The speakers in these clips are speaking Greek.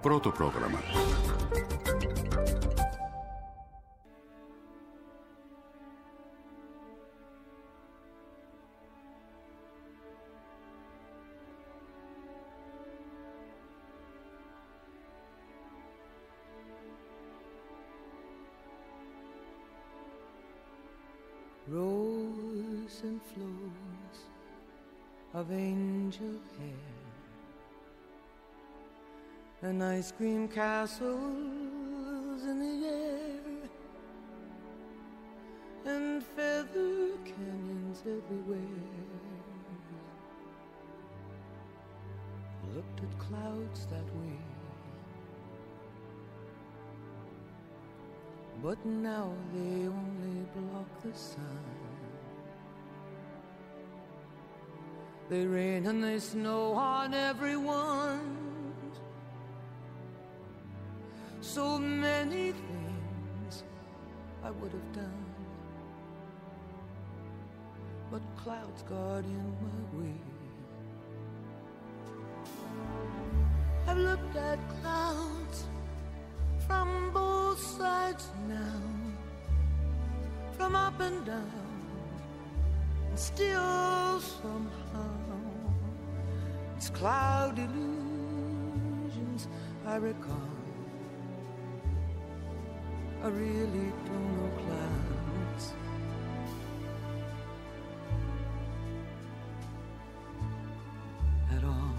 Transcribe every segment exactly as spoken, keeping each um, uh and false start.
Protoprograma. Rows and flows of angel hair and ice cream castles in the air and feather canyons everywhere. Looked at clouds that way, but now they only block the sun. They rain and they snow on everyone. So many things I would have done, but clouds got in my way. I've looked at clouds from both sides now, from up and down, and still somehow it's cloud illusions I recall. I really don't know clouds. At all.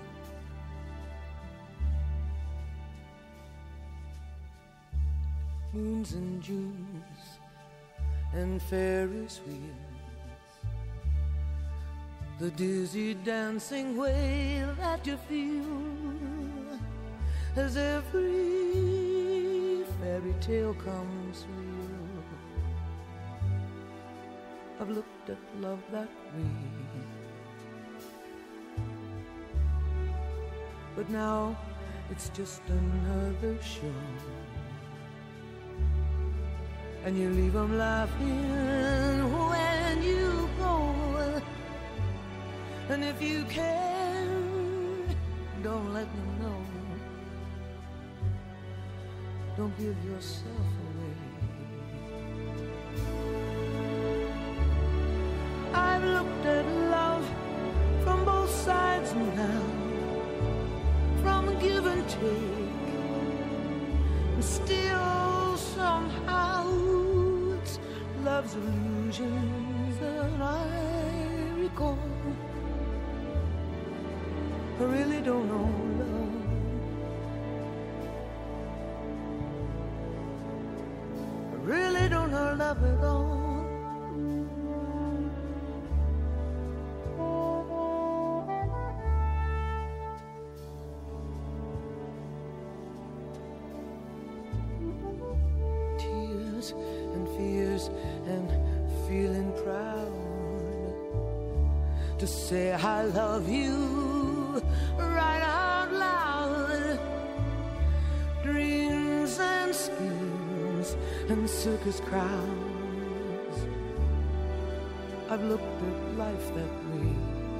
Moons and Junes and Ferris wheels, the dizzy dancing way that you feel as every fairy tale comes real. I've looked at love that way, but now it's just another show. And you leave them laughing when you go. And if you can, don't let them know. Don't give yourself away. I've looked at love from both sides now, from give and take, and still somehow it's love's illusions that I recall. I really don't know love. Really don't know love at all. Tears and fears and feeling proud to say I love you right out loud. Dreams and schemes and circus crowds, I've looked at life that way.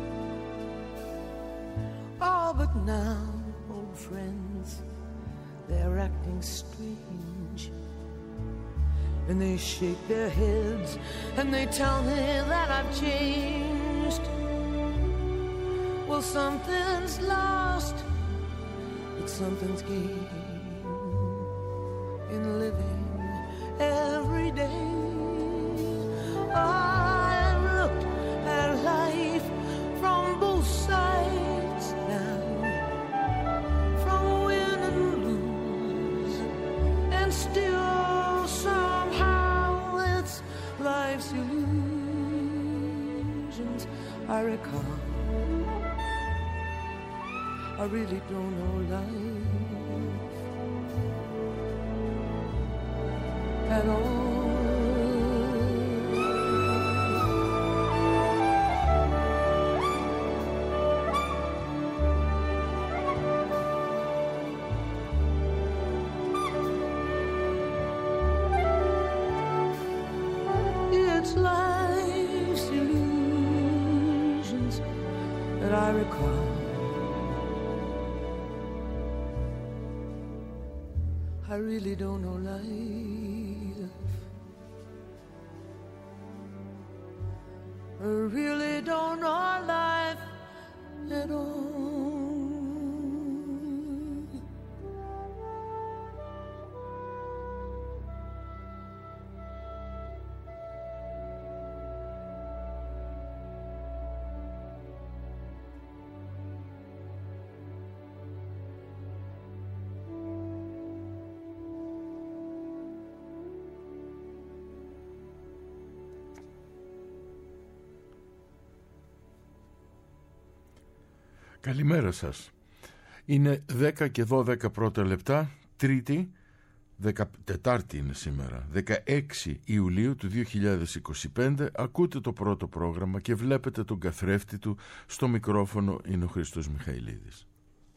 Oh, but now, old friends, they're acting strange, and they shake their heads and they tell me that I've changed. Well, something's lost, but something's gained in living every day. I've looked at life from both sides now, from win and lose, and still somehow it's life's illusions I recall. I really don't know life at all. It's life's illusions that I recall. I really don't know life. I really don't know life at all. Καλημέρα σας. Είναι δέκα και δώδεκα πρώτα λεπτά, Τρίτη, Τετάρτη είναι σήμερα, δεκαέξι Ιουλίου του δύο χιλιάδες είκοσι πέντε. Ακούτε το πρώτο πρόγραμμα και βλέπετε τον καθρέφτη του. Στο μικρόφωνο είναι ο Χρήστος Μιχαηλίδης.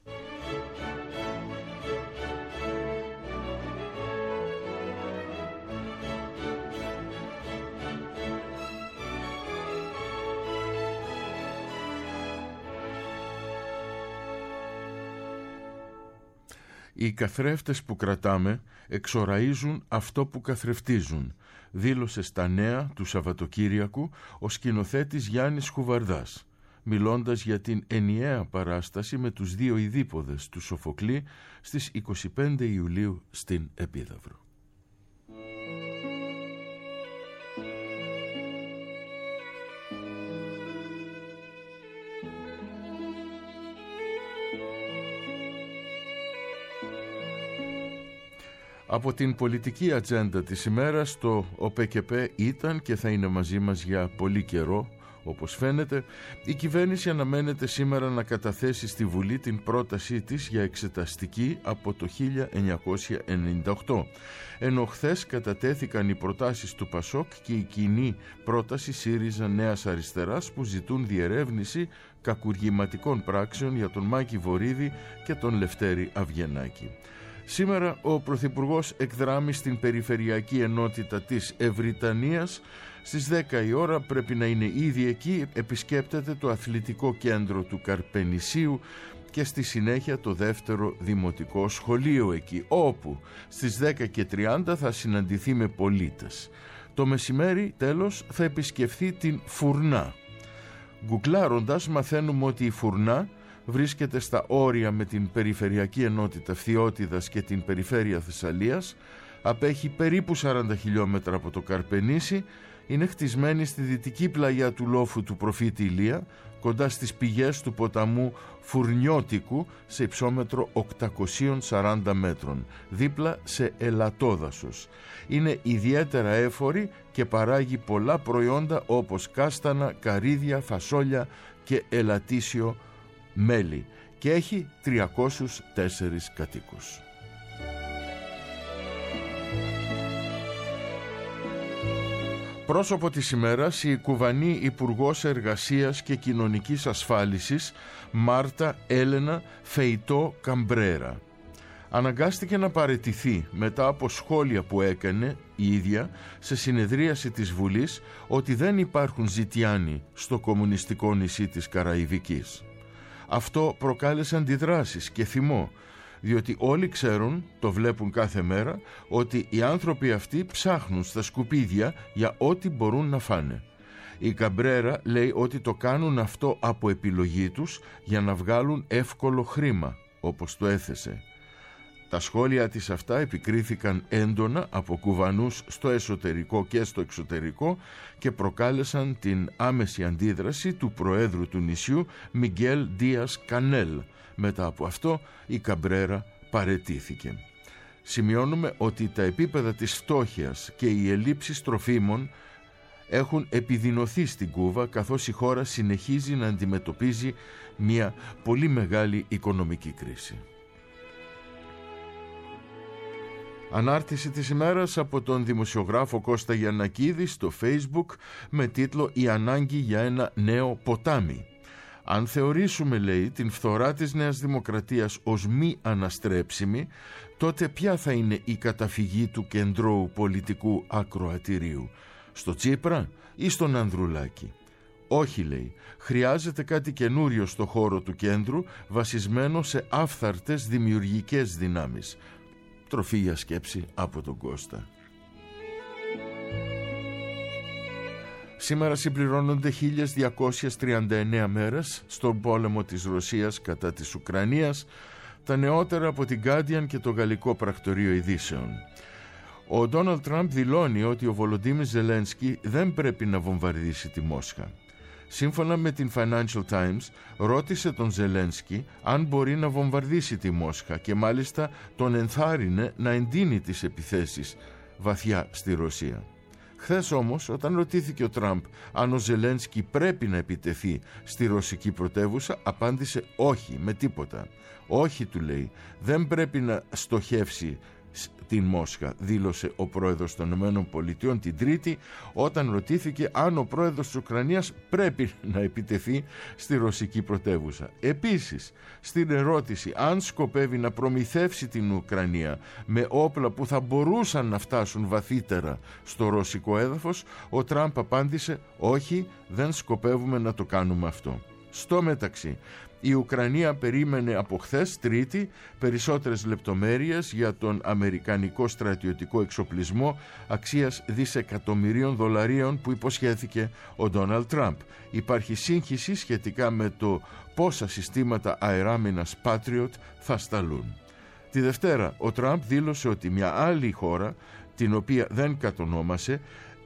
Οι καθρέφτες που κρατάμε εξοραίζουν αυτό που καθρεφτίζουν, δήλωσε στα νέα του Σαββατοκύριακου ο σκηνοθέτης Γιάννης Χουβαρδάς, μιλώντας για την ενιαία παράσταση με τους δύο ειδίποδες του Σοφοκλή στις είκοσι πέντε Ιουλίου στην Επίδαυρο. Από την πολιτική ατζέντα της ημέρας, το ΟΠΕΚΕΠΕ ήταν και θα είναι μαζί μας για πολύ καιρό. Όπως φαίνεται, η κυβέρνηση αναμένεται σήμερα να καταθέσει στη Βουλή την πρότασή της για εξεταστική από το χίλια εννιακόσια ενενήντα οκτώ. Ενώ χθες κατατέθηκαν οι προτάσεις του Πασόκ και η κοινή πρόταση ΣΥΡΙΖΑ Νέας Αριστεράς που ζητούν διερεύνηση κακουργηματικών πράξεων για τον Μάκη Βορίδη και τον Λευτέρη Αυγενάκη. Σήμερα ο Πρωθυπουργός εκδράμει στην Περιφερειακή Ενότητα της Ευρυτανίας. Στις δέκα η ώρα πρέπει να είναι ήδη εκεί, επισκέπτεται το αθλητικό κέντρο του Καρπενησίου και στη συνέχεια το δεύτερο δημοτικό σχολείο εκεί, όπου στις δέκα και τριάντα θα συναντηθεί με πολίτες. Το μεσημέρι τέλος θα επισκεφθεί την Φουρνά. Γκουκλάροντας μαθαίνουμε ότι η Φουρνά βρίσκεται στα όρια με την Περιφερειακή Ενότητα Φθιώτιδας και την Περιφέρεια Θεσσαλίας, απέχει περίπου σαράντα χιλιόμετρα από το Καρπενήσι, είναι χτισμένη στη δυτική πλαγιά του λόφου του Προφήτη Ηλία, κοντά στις πηγές του ποταμού Φουρνιώτικου, σε υψόμετρο οκτακόσια σαράντα μέτρων, δίπλα σε ελατόδασος. Είναι ιδιαίτερα έφορη και παράγει πολλά προϊόντα όπως κάστανα, καρύδια, φασόλια και ελατίσιο μέλι και έχει τριακόσιους τέσσερις κατοίκους. Πρόσωπο της ημέρας, η Κουβανή Υπουργός Εργασίας και Κοινωνικής Ασφάλισης Μάρτα Έλενα Φεϊτό Καμπρέρα. Αναγκάστηκε να παραιτηθεί μετά από σχόλια που έκανε η ίδια σε συνεδρίαση της Βουλής ότι δεν υπάρχουν ζητιάνοι στο κομμουνιστικό νησί της Καραϊβικής. Αυτό προκάλεσε αντιδράσεις και θυμό, διότι όλοι ξέρουν, το βλέπουν κάθε μέρα, ότι οι άνθρωποι αυτοί ψάχνουν στα σκουπίδια για ό,τι μπορούν να φάνε. Η Καμπρέρα λέει ότι το κάνουν αυτό από επιλογή τους για να βγάλουν εύκολο χρήμα, όπως το έθεσε. Τα σχόλια της αυτά επικρίθηκαν έντονα από Κουβανούς στο εσωτερικό και στο εξωτερικό και προκάλεσαν την άμεση αντίδραση του Προέδρου του νησιού Μιγγέλ Ντίας Κανέλ. Μετά από αυτό η Καμπρέρα παραιτήθηκε. Σημειώνουμε ότι τα επίπεδα της φτώχειας και οι ελλείψεις τροφίμων έχουν επιδεινωθεί στην Κούβα, καθώς η χώρα συνεχίζει να αντιμετωπίζει μια πολύ μεγάλη οικονομική κρίση. Ανάρτηση της ημέρας από τον δημοσιογράφο Κώστα Γιαννακίδη στο Facebook με τίτλο «Η ανάγκη για ένα νέο ποτάμι». Αν θεωρήσουμε, λέει, την φθορά της Νέας Δημοκρατίας ως μη αναστρέψιμη, τότε ποια θα είναι η καταφυγή του κεντρώου πολιτικού ακροατηρίου, στο Τσίπρα ή στον Ανδρουλάκη? Όχι, λέει, χρειάζεται κάτι καινούριο στο χώρο του κέντρου, βασισμένο σε άφθαρτες δημιουργικές δυνάμεις. Τροφή για σκέψη από τον Κώστα. Σήμερα συμπληρώνονται χίλιες διακόσιες τριάντα εννέα μέρες στον πόλεμο της Ρωσίας κατά της Ουκρανίας, τα νεότερα από την Guardian και το γαλλικό πρακτορείο ειδήσεων. Ο Ντόναλντ Τραμπ δηλώνει ότι ο Βολοντίμιρ Ζελένσκι δεν πρέπει να βομβαρδίσει τη Μόσχα. Σύμφωνα με την Financial Times, ρώτησε τον Ζελένσκι αν μπορεί να βομβαρδίσει τη Μόσχα και μάλιστα τον ενθάρρυνε να εντείνει τις επιθέσεις βαθιά στη Ρωσία. Χθες όμως, όταν ρωτήθηκε ο Τραμπ αν ο Ζελένσκι πρέπει να επιτεθεί στη ρωσική πρωτεύουσα, απάντησε όχι, με τίποτα. Όχι, του λέει, δεν πρέπει να στοχεύσει την Μόσχα, δήλωσε ο πρόεδρος των ΗΠΑ την Τρίτη, όταν ρωτήθηκε αν ο πρόεδρος της Ουκρανίας πρέπει να επιτεθεί στη ρωσική πρωτεύουσα. Επίσης, στην ερώτηση αν σκοπεύει να προμηθεύσει την Ουκρανία με όπλα που θα μπορούσαν να φτάσουν βαθύτερα στο ρωσικό έδαφος, ο Τραμπ απάντησε όχι, δεν σκοπεύουμε να το κάνουμε αυτό. Στο μεταξύ, η Ουκρανία περίμενε από χθες Τρίτη περισσότερες λεπτομέρειες για τον αμερικανικό στρατιωτικό εξοπλισμό αξίας δισεκατομμυρίων δολαρίων που υποσχέθηκε ο Ντόναλντ Τραμπ. Υπάρχει σύγχυση σχετικά με το πόσα συστήματα αεράμινας Patriot θα σταλούν. Τη Δευτέρα ο Τραμπ δήλωσε ότι μια άλλη χώρα, την οποία δεν κατονόμασε,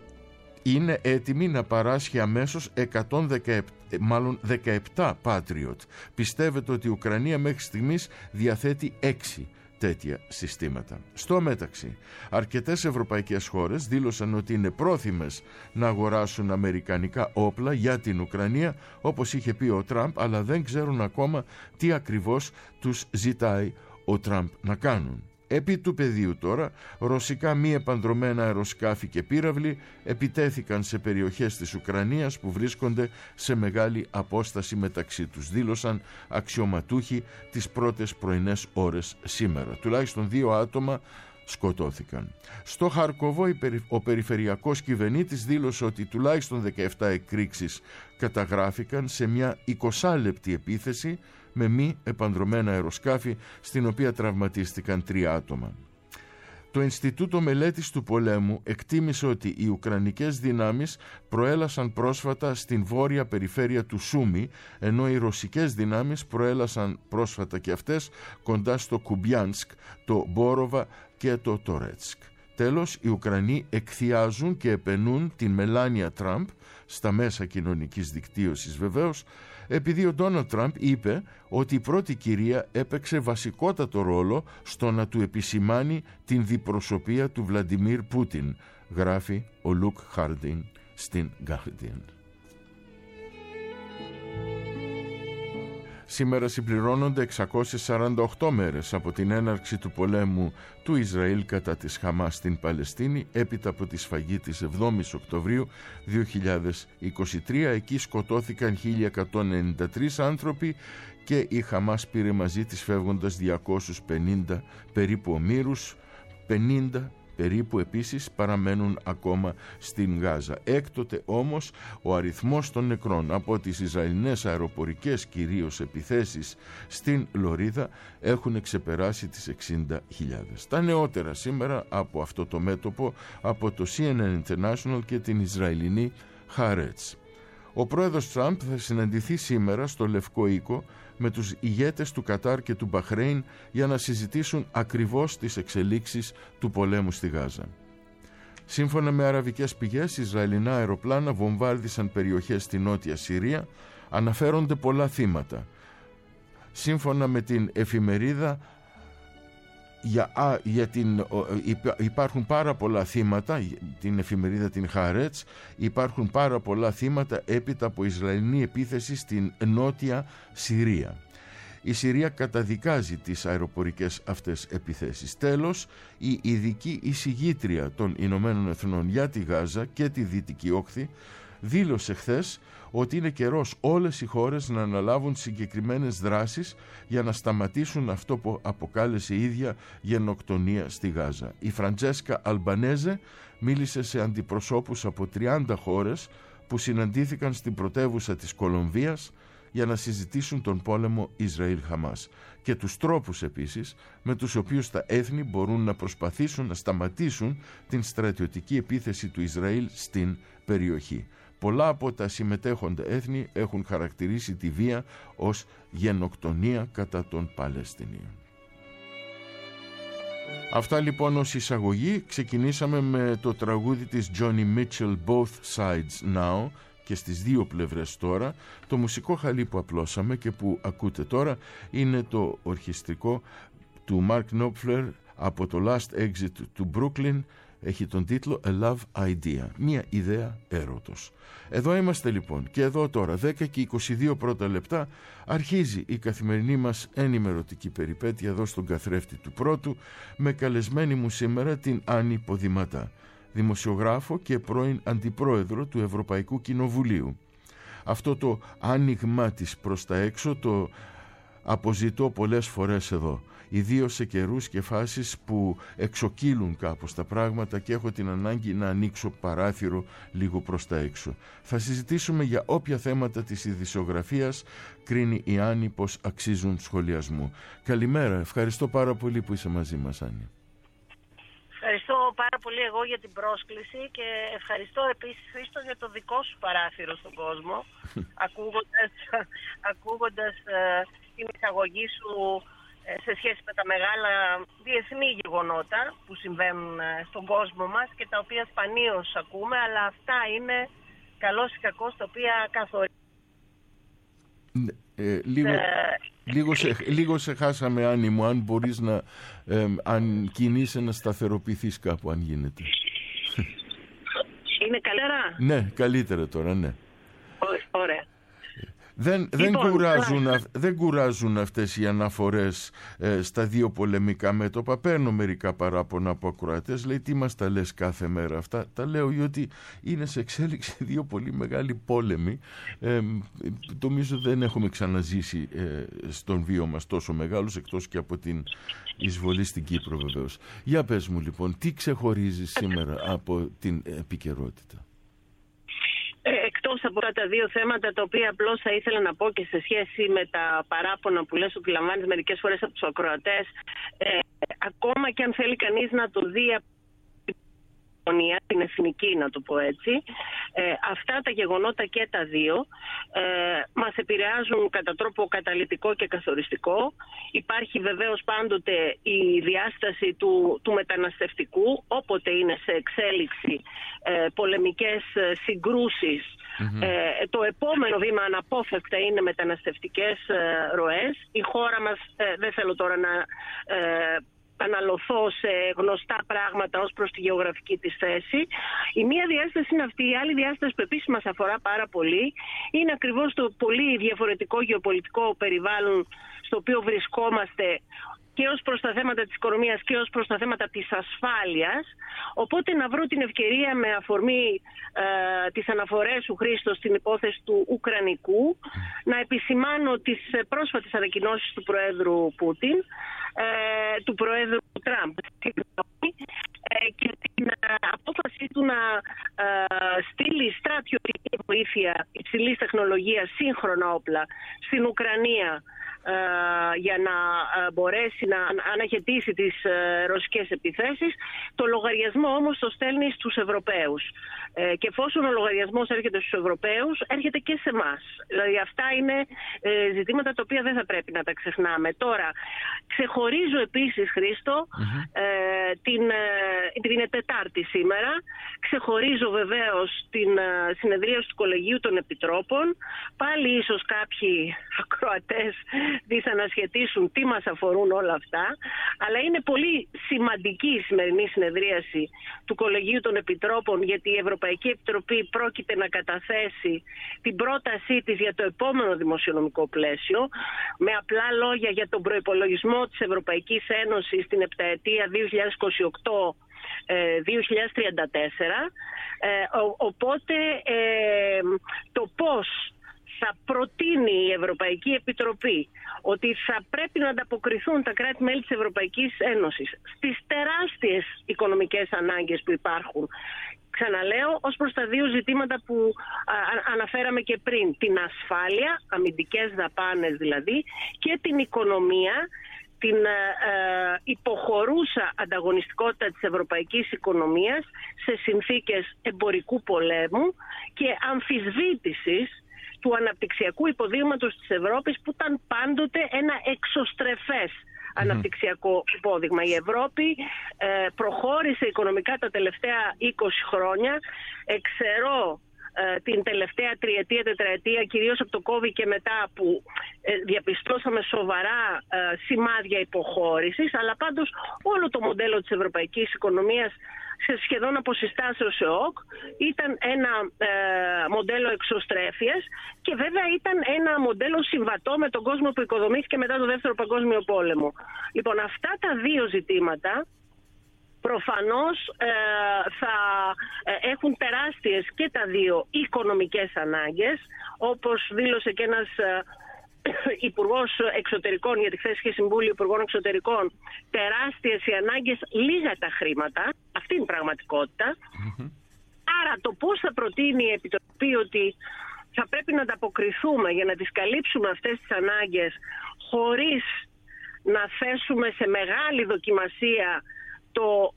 είναι έτοιμη να παράσχει αμέσως εκατόν δεκαεπτά, μάλλον δεκαεπτά Patriot. Πιστεύετε ότι η Ουκρανία μέχρι στιγμής διαθέτει έξι τέτοια συστήματα. Στο μεταξύ, αρκετές ευρωπαϊκές χώρες δήλωσαν ότι είναι πρόθυμες να αγοράσουν αμερικανικά όπλα για την Ουκρανία, όπως είχε πει ο Τραμπ, αλλά δεν ξέρουν ακόμα τι ακριβώς τους ζητάει ο Τραμπ να κάνουν. Επί του πεδίου τώρα, ρωσικά μη επανδρωμένα αεροσκάφη και πύραυλοι επιτέθηκαν σε περιοχές της Ουκρανίας που βρίσκονται σε μεγάλη απόσταση μεταξύ τους, δήλωσαν αξιωματούχοι τις πρώτες πρωινές ώρες σήμερα. Τουλάχιστον δύο άτομα σκοτώθηκαν. Στο Χαρκοβό ο περιφερειακός κυβερνήτης δήλωσε ότι τουλάχιστον δεκαεπτά εκρήξεις καταγράφηκαν σε μια εικοσάλεπτη επίθεση με μη επανδρωμένα αεροσκάφη, στην οποία τραυματίστηκαν τρία άτομα. Το Ινστιτούτο Μελέτης του Πολέμου εκτίμησε ότι οι ουκρανικές δυνάμεις προέλασαν πρόσφατα στην βόρεια περιφέρεια του Σούμι, ενώ οι ρωσικές δυνάμεις προέλασαν πρόσφατα και αυτές κοντά στο Κουμπιάνσκ, το Μπόροβα και το Τορέτσκ. Τέλος, οι Ουκρανοί εκθιάζουν και επενούν την Μελάνια Τραμπ, στα μέσα κοινωνικής δικτύωσης βεβαίως, επειδή ο Ντόναλντ Τραμπ είπε ότι η πρώτη κυρία έπαιξε βασικότατο ρόλο στο να του επισημάνει την διπροσωπεία του Βλαντιμίρ Πούτιν, γράφει ο Λουκ Χάρντιν στην Guardian. Σήμερα συμπληρώνονται εξακόσιες σαράντα οκτώ μέρες από την έναρξη του πολέμου του Ισραήλ κατά της Χαμάς στην Παλαιστίνη, έπειτα από τη σφαγή της εβδόμης Οκτωβρίου δύο χιλιάδες είκοσι τρία. Εκεί σκοτώθηκαν χίλια εκατόν ενενήντα τρεις άνθρωποι και η Χαμάς πήρε μαζί της φεύγοντας διακόσιους πενήντα περίπου ομήρους, πενήντα περίπου επίσης παραμένουν ακόμα στην Γάζα. Έκτοτε όμως ο αριθμός των νεκρών από τις Ισραηλινές αεροπορικές κυρίως επιθέσεις στην Λωρίδα έχουν ξεπεράσει τις εξήντα χιλιάδες. Τα νεότερα σήμερα από αυτό το μέτωπο, από το σι εν εν International και την Ισραηλινή Χάρετς. Ο πρόεδρος Τραμπ θα συναντηθεί σήμερα στο Λευκό Οίκο με τους ηγέτες του Κατάρ και του Μπαχρέιν για να συζητήσουν ακριβώς τις εξελίξεις του πολέμου στη Γάζα. Σύμφωνα με αραβικές πηγές, Ισραηλινά αεροπλάνα βομβάρδισαν περιοχές στη Νότια Συρία, αναφέρονται πολλά θύματα. Σύμφωνα με την εφημερίδα Για, α, για την, υπάρχουν πάρα πολλά θύματα, την εφημερίδα την Χάρετς, υπάρχουν πάρα πολλά θύματα έπειτα από Ισραηλινή επίθεση στην Νότια Συρία. Η Συρία καταδικάζει τις αεροπορικές αυτές επιθέσεις. Τέλος, η ειδική εισηγήτρια των Ηνωμένων Εθνών για τη Γάζα και τη Δυτική Όχθη δήλωσε χθες ότι είναι καιρός όλες οι χώρες να αναλάβουν συγκεκριμένες δράσεις για να σταματήσουν αυτό που αποκάλεσε η ίδια γενοκτονία στη Γάζα. Η Φραντζέσκα Αλμπανέζε μίλησε σε αντιπροσώπους από τριάντα χώρες που συναντήθηκαν στην πρωτεύουσα της Κολομβίας για να συζητήσουν τον πόλεμο Ισραήλ-Χαμάς και τους τρόπους επίσης με τους οποίους τα έθνη μπορούν να προσπαθήσουν να σταματήσουν την στρατιωτική επίθεση του Ισραήλ στην περιοχή. Πολλά από τα συμμετέχοντα έθνη έχουν χαρακτηρίσει τη βία ως γενοκτονία κατά των Παλαιστινίων. Αυτά λοιπόν ως εισαγωγή. Ξεκινήσαμε με το τραγούδι της Joni Mitchell Both Sides Now και στις δύο πλευρές τώρα. Το μουσικό χαλί που απλώσαμε και που ακούτε τώρα είναι το ορχιστρικό του Mark Knopfler από το Last Exit του Brooklyn. Έχει τον τίτλο A Love Idea, μια ιδέα έρωτος. Εδώ είμαστε λοιπόν και εδώ τώρα δέκα και είκοσι δύο πρώτα λεπτά αρχίζει η καθημερινή μας ενημερωτική περιπέτεια εδώ στον καθρέφτη του Πρώτου, με καλεσμένη μου σήμερα την Άννη Ποδηματά, δημοσιογράφο και πρώην αντιπρόεδρο του Ευρωπαϊκού Κοινοβουλίου. Αυτό το άνοιγμα της προς τα έξω το αποζητώ πολλές φορές εδώ, ιδίως σε καιρούς και φάσεις που εξοκύλουν κάπως τα πράγματα και έχω την ανάγκη να ανοίξω παράθυρο λίγο προς τα έξω. Θα συζητήσουμε για όποια θέματα της ειδησιογραφίας κρίνει η Άννη πως αξίζουν σχολιασμού. Καλημέρα, ευχαριστώ πάρα πολύ που είσαι μαζί μας, Άννη. Ευχαριστώ πάρα πολύ εγώ για την πρόσκληση και ευχαριστώ επίσης, Χρήστο, για το δικό σου παράθυρο στον κόσμο, ακούγοντας, ακούγοντας ε, την εισαγωγή σου σε σχέση με τα μεγάλα διεθνή γεγονότα που συμβαίνουν στον κόσμο μας και τα οποία σπανίως ακούμε, αλλά αυτά είναι καλώς ή κακώς τα οποία καθορίζουν. Ε, λίγο, ε, λίγο, σε, λίγο σε χάσαμε, Άννη μου, αν μπορείς να ε, αν κινείσαι να σταθεροποιηθείς κάπου, αν γίνεται. Είναι καλύτερα? Ναι, καλύτερα τώρα, ναι. Ωραία. Δεν, δεν, λοιπόν, κουράζουν, δεν κουράζουν αυτές οι αναφορές ε, στα δύο πολεμικά μέτωπα. Παίρνω μερικά παράπονα από ακροατές. Λέει, τι μας τα λες κάθε μέρα αυτά? Τα λέω γιατί είναι σε εξέλιξη δύο πολύ μεγάλοι πόλεμοι. Ε, νομίζω δεν έχουμε ξαναζήσει ε, στον βίο μας τόσο μεγάλους, εκτός και από την εισβολή στην Κύπρο βεβαίως. Για πες μου λοιπόν, τι ξεχωρίζει σήμερα από την επικαιρότητα? Εκτός από τα δύο θέματα, τα οποία απλώς θα ήθελα να πω και σε σχέση με τα παράπονα που λες ότι λαμβάνεις μερικές φορές από τους ακροατές, ε, ακόμα και αν θέλει κανείς να το δει από την εθνική, να το πω έτσι, ε, αυτά τα γεγονότα και τα δύο ε, μας επηρεάζουν κατά τρόπο καταλυτικό και καθοριστικό. Υπάρχει βεβαίως πάντοτε η διάσταση του, του μεταναστευτικού, όποτε είναι σε εξέλιξη ε, πολεμικές συγκρούσεις. Mm-hmm. Ε, το επόμενο βήμα αναπόφευκτα είναι μεταναστευτικές ε, ροές. Η χώρα μας, ε, δεν θέλω τώρα να ε, αναλωθώ σε γνωστά πράγματα ως προς τη γεωγραφική της θέση. Η μία διάσταση είναι αυτή. Η άλλη διάσταση που επίσης μας αφορά πάρα πολύ είναι ακριβώς το πολύ διαφορετικό γεωπολιτικό περιβάλλον στο οποίο βρισκόμαστε, και ως προς τα θέματα της οικονομίας και ως προς τα θέματα της ασφάλειας. Οπότε να βρω την ευκαιρία, με αφορμή ε, τις αναφορές σου, Χρήστο, στην υπόθεση του Ουκρανικού, να επισημάνω τις πρόσφατες ανακοινώσεις του Προέδρου Πούτιν, ε, του Προέδρου Τραμπ ε, και την ε, απόφαση του να ε, στείλει στρατιωτική βοήθεια υψηλής τεχνολογίας, σύγχρονα όπλα στην Ουκρανία, Uh, για να uh, μπορέσει να αναχαιτήσει τις uh, ρωσικές επιθέσεις. Το λογαριασμό όμως το στέλνει στους Ευρωπαίους. Uh, και εφόσον ο λογαριασμός έρχεται στους Ευρωπαίους, έρχεται και σε εμάς. Δηλαδή αυτά είναι uh, ζητήματα τα οποία δεν θα πρέπει να τα ξεχνάμε. Τώρα, ξεχωρίζω επίσης, Χρήστο, mm-hmm. uh, την, uh, την Τετάρτη σήμερα, ξεχωρίζω βεβαίως την uh, συνεδρίαση του Κολεγίου των Επιτρόπων. Πάλι ίσως κάποιοι ακροατές δυσανασχετήσουν τι μας αφορούν όλα αυτά, αλλά είναι πολύ σημαντική η σημερινή συνεδρίαση του Κολεγίου των Επιτρόπων, γιατί η Ευρωπαϊκή Επιτροπή πρόκειται να καταθέσει την πρότασή της για το επόμενο δημοσιονομικό πλαίσιο, με απλά λόγια για τον προϋπολογισμό της Ευρωπαϊκής Ένωσης στην επταετία δύο χιλιάδες είκοσι οκτώ με δύο χιλιάδες τριάντα τέσσερα. Ε, ο, οπότε ε, το πώς θα προτείνει η Ευρωπαϊκή Επιτροπή ότι θα πρέπει να ανταποκριθούν τα κράτη-μέλη της Ευρωπαϊκής Ένωσης στις τεράστιες οικονομικές ανάγκες που υπάρχουν Ξαναλέω, ως προς τα δύο ζητήματα που α, αναφέραμε και πριν, την ασφάλεια, αμυντικές δαπάνες δηλαδή, και την οικονομία, την ε, ε, υποχωρούσα ανταγωνιστικότητα της ευρωπαϊκής οικονομίας σε συνθήκες εμπορικού πολέμου και αμφισβήτησης του αναπτυξιακού υποδείγματος της Ευρώπης, που ήταν πάντοτε ένα εξωστρεφές αναπτυξιακό υπόδειγμα. Η Ευρώπη ε, προχώρησε οικονομικά τα τελευταία είκοσι χρόνια, εξαιρώ ε, την τελευταία τριετία, τετραετία, κυρίως από το COVID και μετά, που ε, διαπιστώσαμε σοβαρά ε, σημάδια υποχώρησης, αλλά πάντως όλο το μοντέλο της ευρωπαϊκής οικονομίας σε σχεδόν αποσυστάσεως ΕΟΚ ήταν ένα ε, μοντέλο εξωστρέφειας, και βέβαια ήταν ένα μοντέλο συμβατό με τον κόσμο που οικοδομήθηκε μετά το Δεύτερο Παγκόσμιο Πόλεμο. Λοιπόν, αυτά τα δύο ζητήματα προφανώς ε, θα ε, έχουν τεράστιες και τα δύο οικονομικές ανάγκες, όπως δήλωσε και ένας ε, Υπουργός Εξωτερικών, γιατί χθες είχε Συμβούλιο Υπουργών Εξωτερικών, τεράστιες οι ανάγκες, λίγα τα χρήματα. Αυτή είναι η πραγματικότητα. Mm-hmm. Άρα το πώς θα προτείνει η Επιτροπή ότι θα πρέπει να ανταποκριθούμε για να τις καλύψουμε αυτές τις ανάγκες, χωρίς να θέσουμε σε μεγάλη δοκιμασία το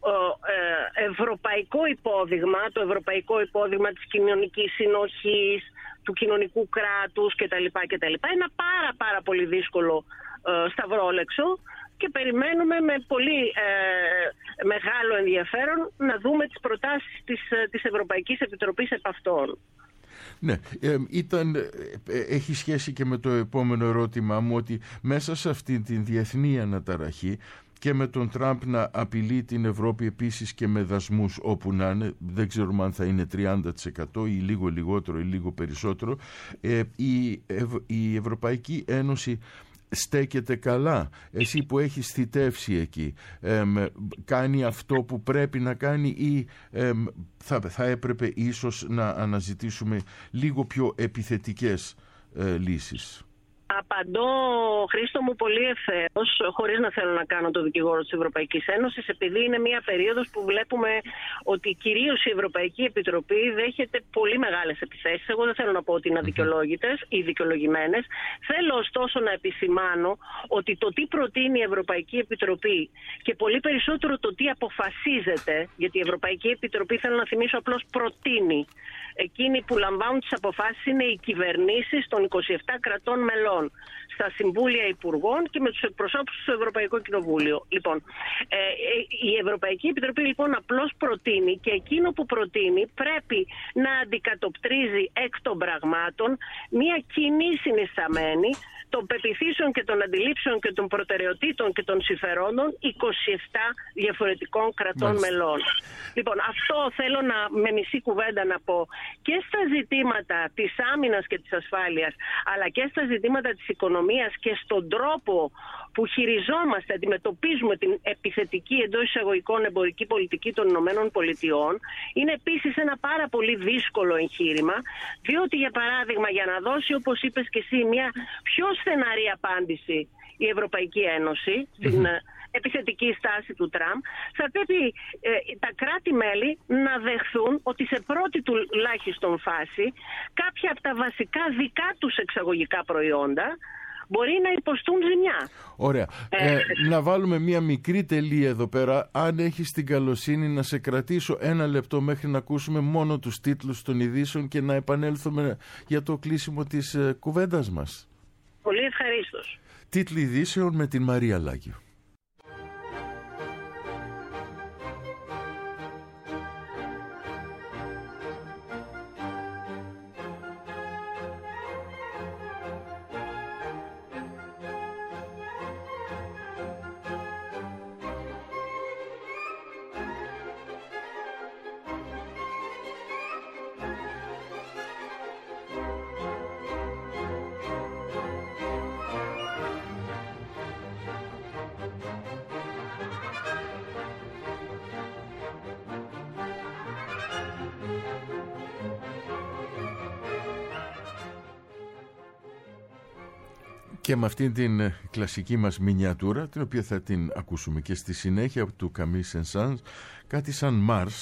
ε, ευρωπαϊκό υπόδειγμα, το ευρωπαϊκό υπόδειγμα της κοινωνικής συνοχής, του κοινωνικού κράτους κτλ. κτλ. Ένα πάρα πάρα πολύ δύσκολο ε, σταυρόλεξο, και περιμένουμε με πολύ ε, μεγάλο ενδιαφέρον να δούμε τις προτάσεις της, της Ευρωπαϊκής Επιτροπής επ' αυτών. Ναι, ε, ήταν, ε, έχει σχέση και με το επόμενο ερώτημά μου, ότι μέσα σε αυτή την διεθνή αναταραχή και με τον Τραμπ να απειλεί την Ευρώπη επίσης και με δασμούς όπου να είναι, δεν ξέρουμε αν θα είναι τριάντα τοις εκατό ή λίγο λιγότερο ή λίγο περισσότερο, ε, η, Ευ, η Ευρωπαϊκή Ένωση στέκεται καλά? Εσύ που έχεις θητεύσει εκεί, ε, κάνει αυτό που πρέπει να κάνει, ή ε, θα, θα έπρεπε ίσως να αναζητήσουμε λίγο πιο επιθετικές ε, λύσεις? Απαντώ, Χρήστο μου, πολύ ευθέως, χωρίς να θέλω να κάνω το δικηγόρο της Ευρωπαϊκής Ένωσης, επειδή είναι μια περίοδος που βλέπουμε ότι κυρίως η Ευρωπαϊκή Επιτροπή δέχεται πολύ μεγάλες επιθέσεις. Εγώ δεν θέλω να πω ότι είναι αδικαιολόγητες ή δικαιολογημένες. Θέλω ωστόσο να επισημάνω ότι το τι προτείνει η Ευρωπαϊκή Επιτροπή, και πολύ περισσότερο το τι αποφασίζεται, γιατί η Ευρωπαϊκή Επιτροπή, θέλω να θυμίσω, απλώς προτείνει. Εκείνοι που λαμβάνουν τις αποφάσεις είναι οι κυβερνήσεις των είκοσι επτά κρατών μελών, στα Συμβούλια Υπουργών και με τους εκπροσώπους του Ευρωπαϊκού Κοινοβούλιο. Λοιπόν, ε, η Ευρωπαϊκή Επιτροπή λοιπόν απλώς προτείνει, και εκείνο που προτείνει πρέπει να αντικατοπτρίζει εκ των πραγμάτων μια κοινή συνισταμένη των πεποιθήσεων και των αντιλήψεων και των προτεραιοτήτων και των συμφερόντων είκοσι επτά διαφορετικών κρατών Μάλιστα. μελών. Λοιπόν, αυτό θέλω να, με μισή κουβέντα να πω, και στα ζητήματα της άμυνας και της ασφάλειας, αλλά και στα ζητήματα της οικονομίας και στον τρόπο που χειριζόμαστε, αντιμετωπίζουμε την επιθετική, εντός εισαγωγικών, εμπορική πολιτική των Ηνωμένων Πολιτειών, είναι επίσης ένα πάρα πολύ δύσκολο εγχείρημα, διότι, για παράδειγμα, για να δώσει, όπως είπες και εσύ, μια πιο στεναρή απάντηση η Ευρωπαϊκή Ένωση στην mm-hmm. επιθετική στάση του Τραμπ, θα πρέπει ε, τα κράτη-μέλη να δεχθούν ότι σε πρώτη τουλάχιστον φάση κάποια από τα βασικά δικά τους εξαγωγικά προϊόντα μπορεί να υποστούν ζημιά. Ωραία. Ε, ε, να βάλουμε μια μικρή τελεία εδώ πέρα. Αν έχεις την καλοσύνη να σε κρατήσω ένα λεπτό μέχρι να ακούσουμε μόνο τους τίτλους των ειδήσεων και να επανέλθουμε για το κλείσιμο της ε, κουβέντας μας. Πολύ ευχαρίστως. Τίτλοι ειδήσεων με την Μαρία Λάγιο. Και με αυτήν την κλασική μας μινιατούρα, την οποία θα την ακούσουμε και στη συνέχεια του Camille Saint-Saëns, κάτι σαν Mars,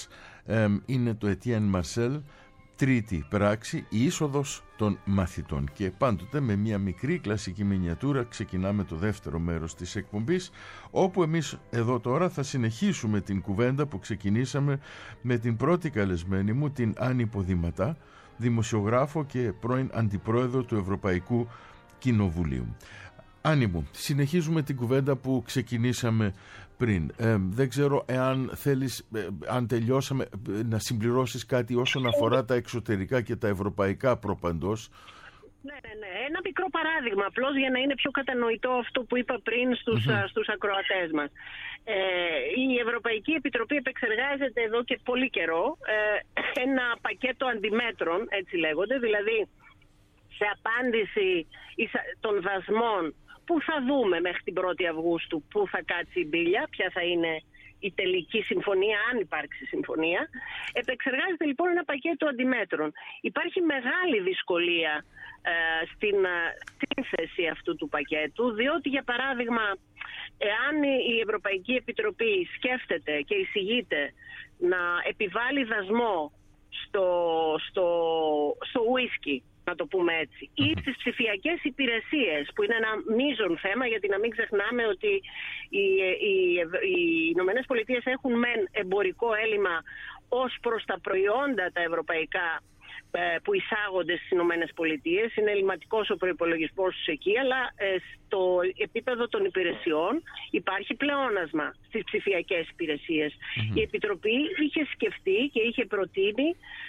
ε, είναι το Etienne Marcel, τρίτη πράξη, η είσοδος των μαθητών. Και πάντοτε με μια μικρή κλασική μινιατούρα ξεκινάμε το δεύτερο μέρος της εκπομπής, όπου εμείς εδώ τώρα θα συνεχίσουμε την κουβέντα που ξεκινήσαμε με την πρώτη καλεσμένη μου, την Άννη Ποδηματά, δημοσιογράφο και πρώην αντιπρόεδρο του Ευρωπαϊκού Κοινοβουλίου. Άννη μου, συνεχίζουμε την κουβέντα που ξεκινήσαμε πριν. Ε, δεν ξέρω εάν θέλεις, ε, αν τελειώσαμε, ε, να συμπληρώσεις κάτι όσον αφορά τα εξωτερικά και τα ευρωπαϊκά προπαντός. Ναι, ναι, ναι. Ένα μικρό παράδειγμα, απλώς για να είναι πιο κατανοητό αυτό που είπα πριν στους, mm-hmm. στους ακροατές μας. Ε, η Ευρωπαϊκή Επιτροπή επεξεργάζεται εδώ και πολύ καιρό ε, ένα πακέτο αντιμέτρων, έτσι λέγονται, δηλαδή σε απάντηση των δασμών που θα δούμε μέχρι την πρώτη Αυγούστου, που θα κάτσει η μπίλια, ποια θα είναι η τελική συμφωνία, αν υπάρξει συμφωνία. Επεξεργάζεται λοιπόν ένα πακέτο αντιμέτρων. Υπάρχει μεγάλη δυσκολία ε, στην σύνθεση αυτού του πακέτου, διότι για παράδειγμα, εάν η Ευρωπαϊκή Επιτροπή σκέφτεται και εισηγείται να επιβάλλει δασμό στο, στο, στο ουίσκι, να το πούμε έτσι, ή στις ψηφιακές υπηρεσίες, που είναι ένα μείζον θέμα, γιατί να μην ξεχνάμε ότι οι, οι, οι Ηνωμένες Πολιτείες έχουν μεν εμπορικό έλλειμμα ως προς τα προϊόντα τα ευρωπαϊκά που εισάγονται στις Ηνωμένες Πολιτείες. Είναι ελληματικός ο προϋπολογισμός τους εκεί, αλλά στο επίπεδο των υπηρεσιών υπάρχει πλεόνασμα στις ψηφιακές υπηρεσίες. Mm-hmm. Η Επιτροπή είχε σκεφτεί και είχε προτείνει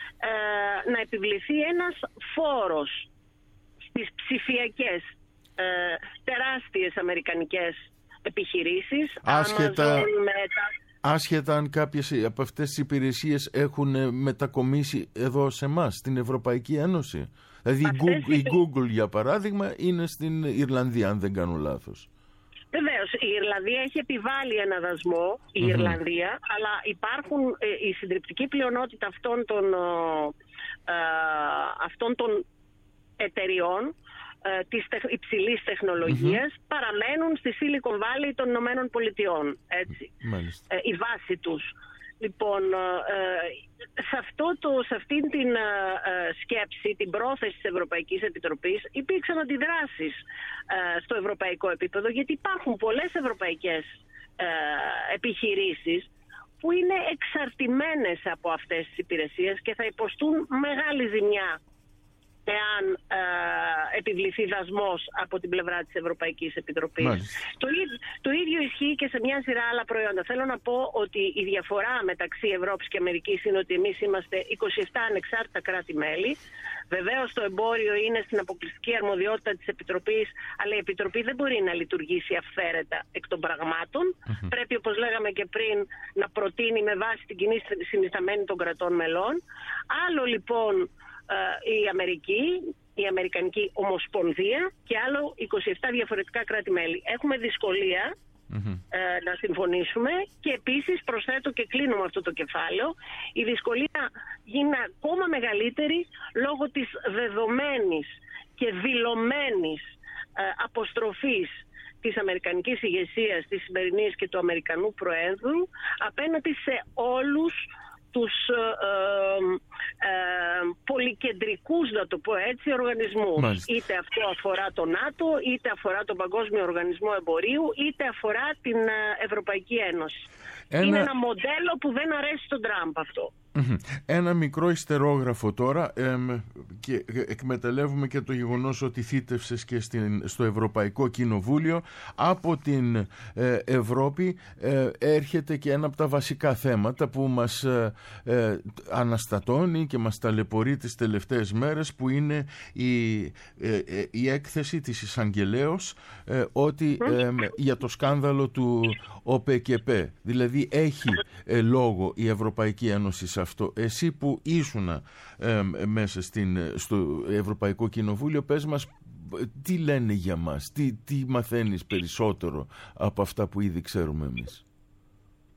ε, να επιβληθεί ένας φόρος στις ψηφιακές ε, τεράστιες αμερικανικές επιχειρήσεις. Άσχετα... Amazon, Meta... Άσχετα αν κάποιες από αυτές τις υπηρεσίες έχουν μετακομίσει εδώ σε εμάς, στην Ευρωπαϊκή Ένωση. Δηλαδή η Google, η Google, για παράδειγμα, είναι στην Ιρλανδία, αν δεν κάνω λάθος. Βεβαίως, η Ιρλανδία έχει επιβάλει ένα δασμό, η mm-hmm. Ιρλανδία, αλλά υπάρχουν ε, η συντριπτική πλειονότητα αυτών των, ε, αυτών των εταιριών της υψηλής τεχνολογίας mm-hmm. παραμένουν στη Silicon Valley των Ηνωμένων Πολιτειών, έτσι, ε, η βάση τους. Λοιπόν, ε, σε, αυτό το, σε αυτήν την ε, σκέψη, την πρόθεση της Ευρωπαϊκής Επιτροπής, υπήρξαν αντιδράσεις ε, στο ευρωπαϊκό επίπεδο, γιατί υπάρχουν πολλές ευρωπαϊκές ε, επιχειρήσεις που είναι εξαρτημένες από αυτές τις υπηρεσίες και θα υποστούν μεγάλη ζημιά εάν ε, επιβληθεί δασμός από την πλευρά της Ευρωπαϊκής Επιτροπής. Το, το ίδιο ισχύει και σε μια σειρά άλλα προϊόντα. Θέλω να πω ότι η διαφορά μεταξύ Ευρώπης και Αμερικής είναι ότι εμείς είμαστε είκοσι επτά ανεξάρτητα κράτη-μέλη. Βεβαίως το εμπόριο είναι στην αποκλειστική αρμοδιότητα της Επιτροπής, αλλά η Επιτροπή δεν μπορεί να λειτουργήσει αυθαίρετα εκ των πραγμάτων. Mm-hmm. Πρέπει, όπως λέγαμε και πριν, να προτείνει με βάση την κοινή συνισταμένη των κρατών μελών. Άλλο λοιπόν η Αμερική, η Αμερικανική Ομοσπονδία, και άλλο είκοσι επτά διαφορετικά κράτη-μέλη. Έχουμε δυσκολία mm-hmm. ε, να συμφωνήσουμε, και επίσης προσθέτω και κλείνω με αυτό το κεφάλαιο, η δυσκολία γίνει ακόμα μεγαλύτερη λόγω της δεδομένης και δηλωμένης ε, αποστροφής της αμερικανικής ηγεσίας, της σημερινής και του Αμερικανού Προέδρου απέναντι σε όλους τους ε, ε, πολυκεντρικούς, να το πω έτσι, οργανισμούς. Μάλιστα. Είτε αυτό αφορά το ΝΑΤΟ, είτε αφορά τον Παγκόσμιο Οργανισμό Εμπορίου, είτε αφορά την Ευρωπαϊκή Ένωση. Ένα... Είναι ένα μοντέλο που δεν αρέσει στον Τραμπ αυτό. Ένα μικρό ιστερόγραφο τώρα, εμ, και εκμεταλλεύουμε και το γεγονός ότι θύτευσες και στην, στο Ευρωπαϊκό Κοινοβούλιο. Από την ε, Ευρώπη ε, έρχεται και ένα από τα βασικά θέματα που μας ε, ε, αναστατώνει και μας ταλαιπωρεί τις τελευταίες μέρες, που είναι η, ε, ε, η έκθεση της εισαγγελέως ε, ότι ε, για το σκάνδαλο του ΟΠΕΚΕΠΕ. Δηλαδή έχει ε, λόγο η Ευρωπαϊκή Ένωση σε αυτό. Εσύ που ήσουνα ε, μέσα στην, στο Ευρωπαϊκό Κοινοβούλιο, πες μας τι λένε για μας, τι, τι μαθαίνεις περισσότερο από αυτά που ήδη ξέρουμε εμείς.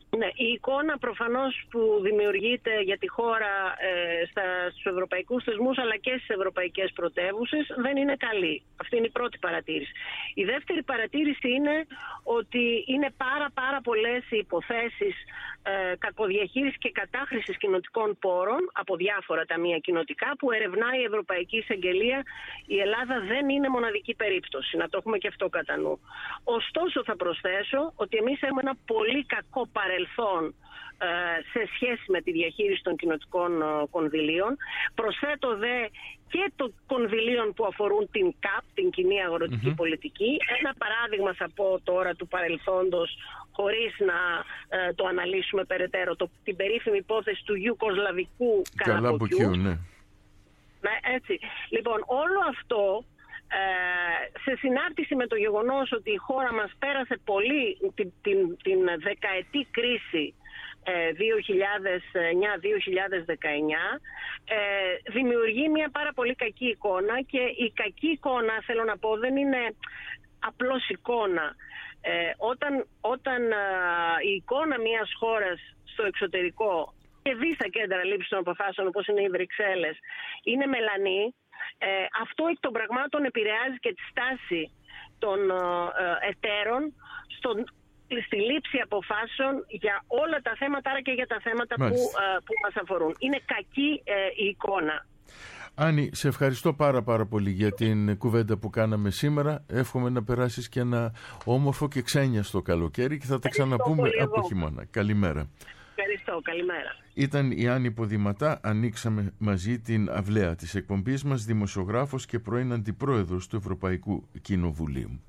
Ναι, η εικόνα προφανώς που δημιουργείται για τη χώρα ε, στα, στους ευρωπαϊκούς θεσμούς αλλά και στις ευρωπαϊκές πρωτεύουσες δεν είναι καλή. Αυτή είναι η πρώτη παρατήρηση. Η δεύτερη παρατήρηση είναι ότι είναι πάρα πάρα πολλές οι υποθέσεις ε, κακοδιαχείρισης και κατάχρησης κοινοτικών πόρων από διάφορα ταμεία κοινοτικά που ερευνάει η Ευρωπαϊκή Εισαγγελία. Η Ελλάδα δεν είναι μοναδική περίπτωση, να το έχουμε και αυτό κατά νου. Ωστόσο θα προσθέσω ότι εμείς έχουμε ένα πολύ κακό παρελθόν σε σχέση με τη διαχείριση των κοινοτικών κονδυλίων. Προσθέτω δε και των κονδυλίων που αφορούν την ΚΑΠ, την κοινή αγροτική mm-hmm. πολιτική. Ένα παράδειγμα θα πω τώρα του παρελθόντος, χωρίς να ε, το αναλύσουμε περαιτέρω, το, την περίφημη υπόθεση του Ιουκοσλαβικού καλαμποκιού. Ναι. Ναι, έτσι. Λοιπόν, όλο αυτό Ε, σε συνάρτηση με το γεγονός ότι η χώρα μας πέρασε πολύ την, την, την δεκαετή κρίση ε, δύο χιλιάδες εννιά δύο χιλιάδες δεκαεννιά ε, δημιουργεί μια πάρα πολύ κακή εικόνα και η κακή εικόνα, θέλω να πω, δεν είναι απλώς εικόνα. Ε, όταν όταν ε, η εικόνα μιας χώρας στο εξωτερικό και δει στα κέντρα λήψης των αποφάσεων όπως είναι οι Βρυξέλλες είναι μελανή, Ε, αυτό εκ των πραγμάτων επηρεάζει και τη στάση των ε, εταίρων στον, στη λήψη αποφάσεων για όλα τα θέματα, άρα και για τα θέματα που, ε, που μας αφορούν. Είναι κακή ε, η εικόνα. Άννη, σε ευχαριστώ πάρα πάρα πολύ για την κουβέντα που κάναμε σήμερα. Εύχομαι να περάσεις και ένα όμορφο και ξένιαστο καλοκαίρι και θα τα ξαναπούμε από χειμώνα. Καλημέρα. Ευχαριστώ, καλημέρα. Ήταν η Άννη Ποδηματά. Ανοίξαμε μαζί την αυλαία της εκπομπής μας, δημοσιογράφος και πρώην αντιπρόεδρος του Ευρωπαϊκού Κοινοβουλίου.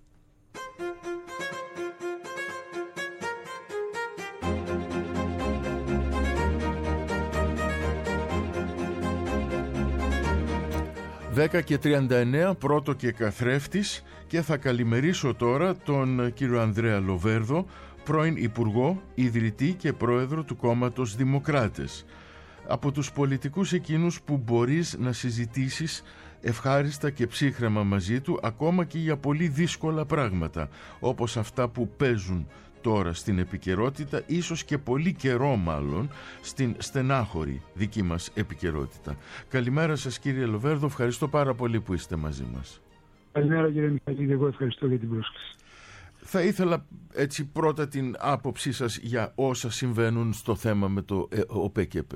δέκα και τριάντα εννέα, πρώτο και καθρέφτης, και θα καλημερίσω τώρα τον κύριο Ανδρέα Λοβέρδο, πρώην Υπουργό, ιδρυτή και πρόεδρο του κόμματος Δημοκράτες. Από τους πολιτικούς εκείνους που μπορείς να συζητήσεις ευχάριστα και ψύχρεμα μαζί του, ακόμα και για πολύ δύσκολα πράγματα, όπως αυτά που παίζουν τώρα στην επικαιρότητα, ίσως και πολύ καιρό μάλλον στην στενάχωρη δική μας επικαιρότητα. Καλημέρα σας κύριε Λοβέρδο, ευχαριστώ πάρα πολύ που είστε μαζί μας. Καλημέρα κύριε Μιχαλίδη, εγώ ευχαριστώ για την πρόσκληση. Θα ήθελα έτσι πρώτα την άποψή σας για όσα συμβαίνουν στο θέμα με το ΟΠΕΚΕΠ.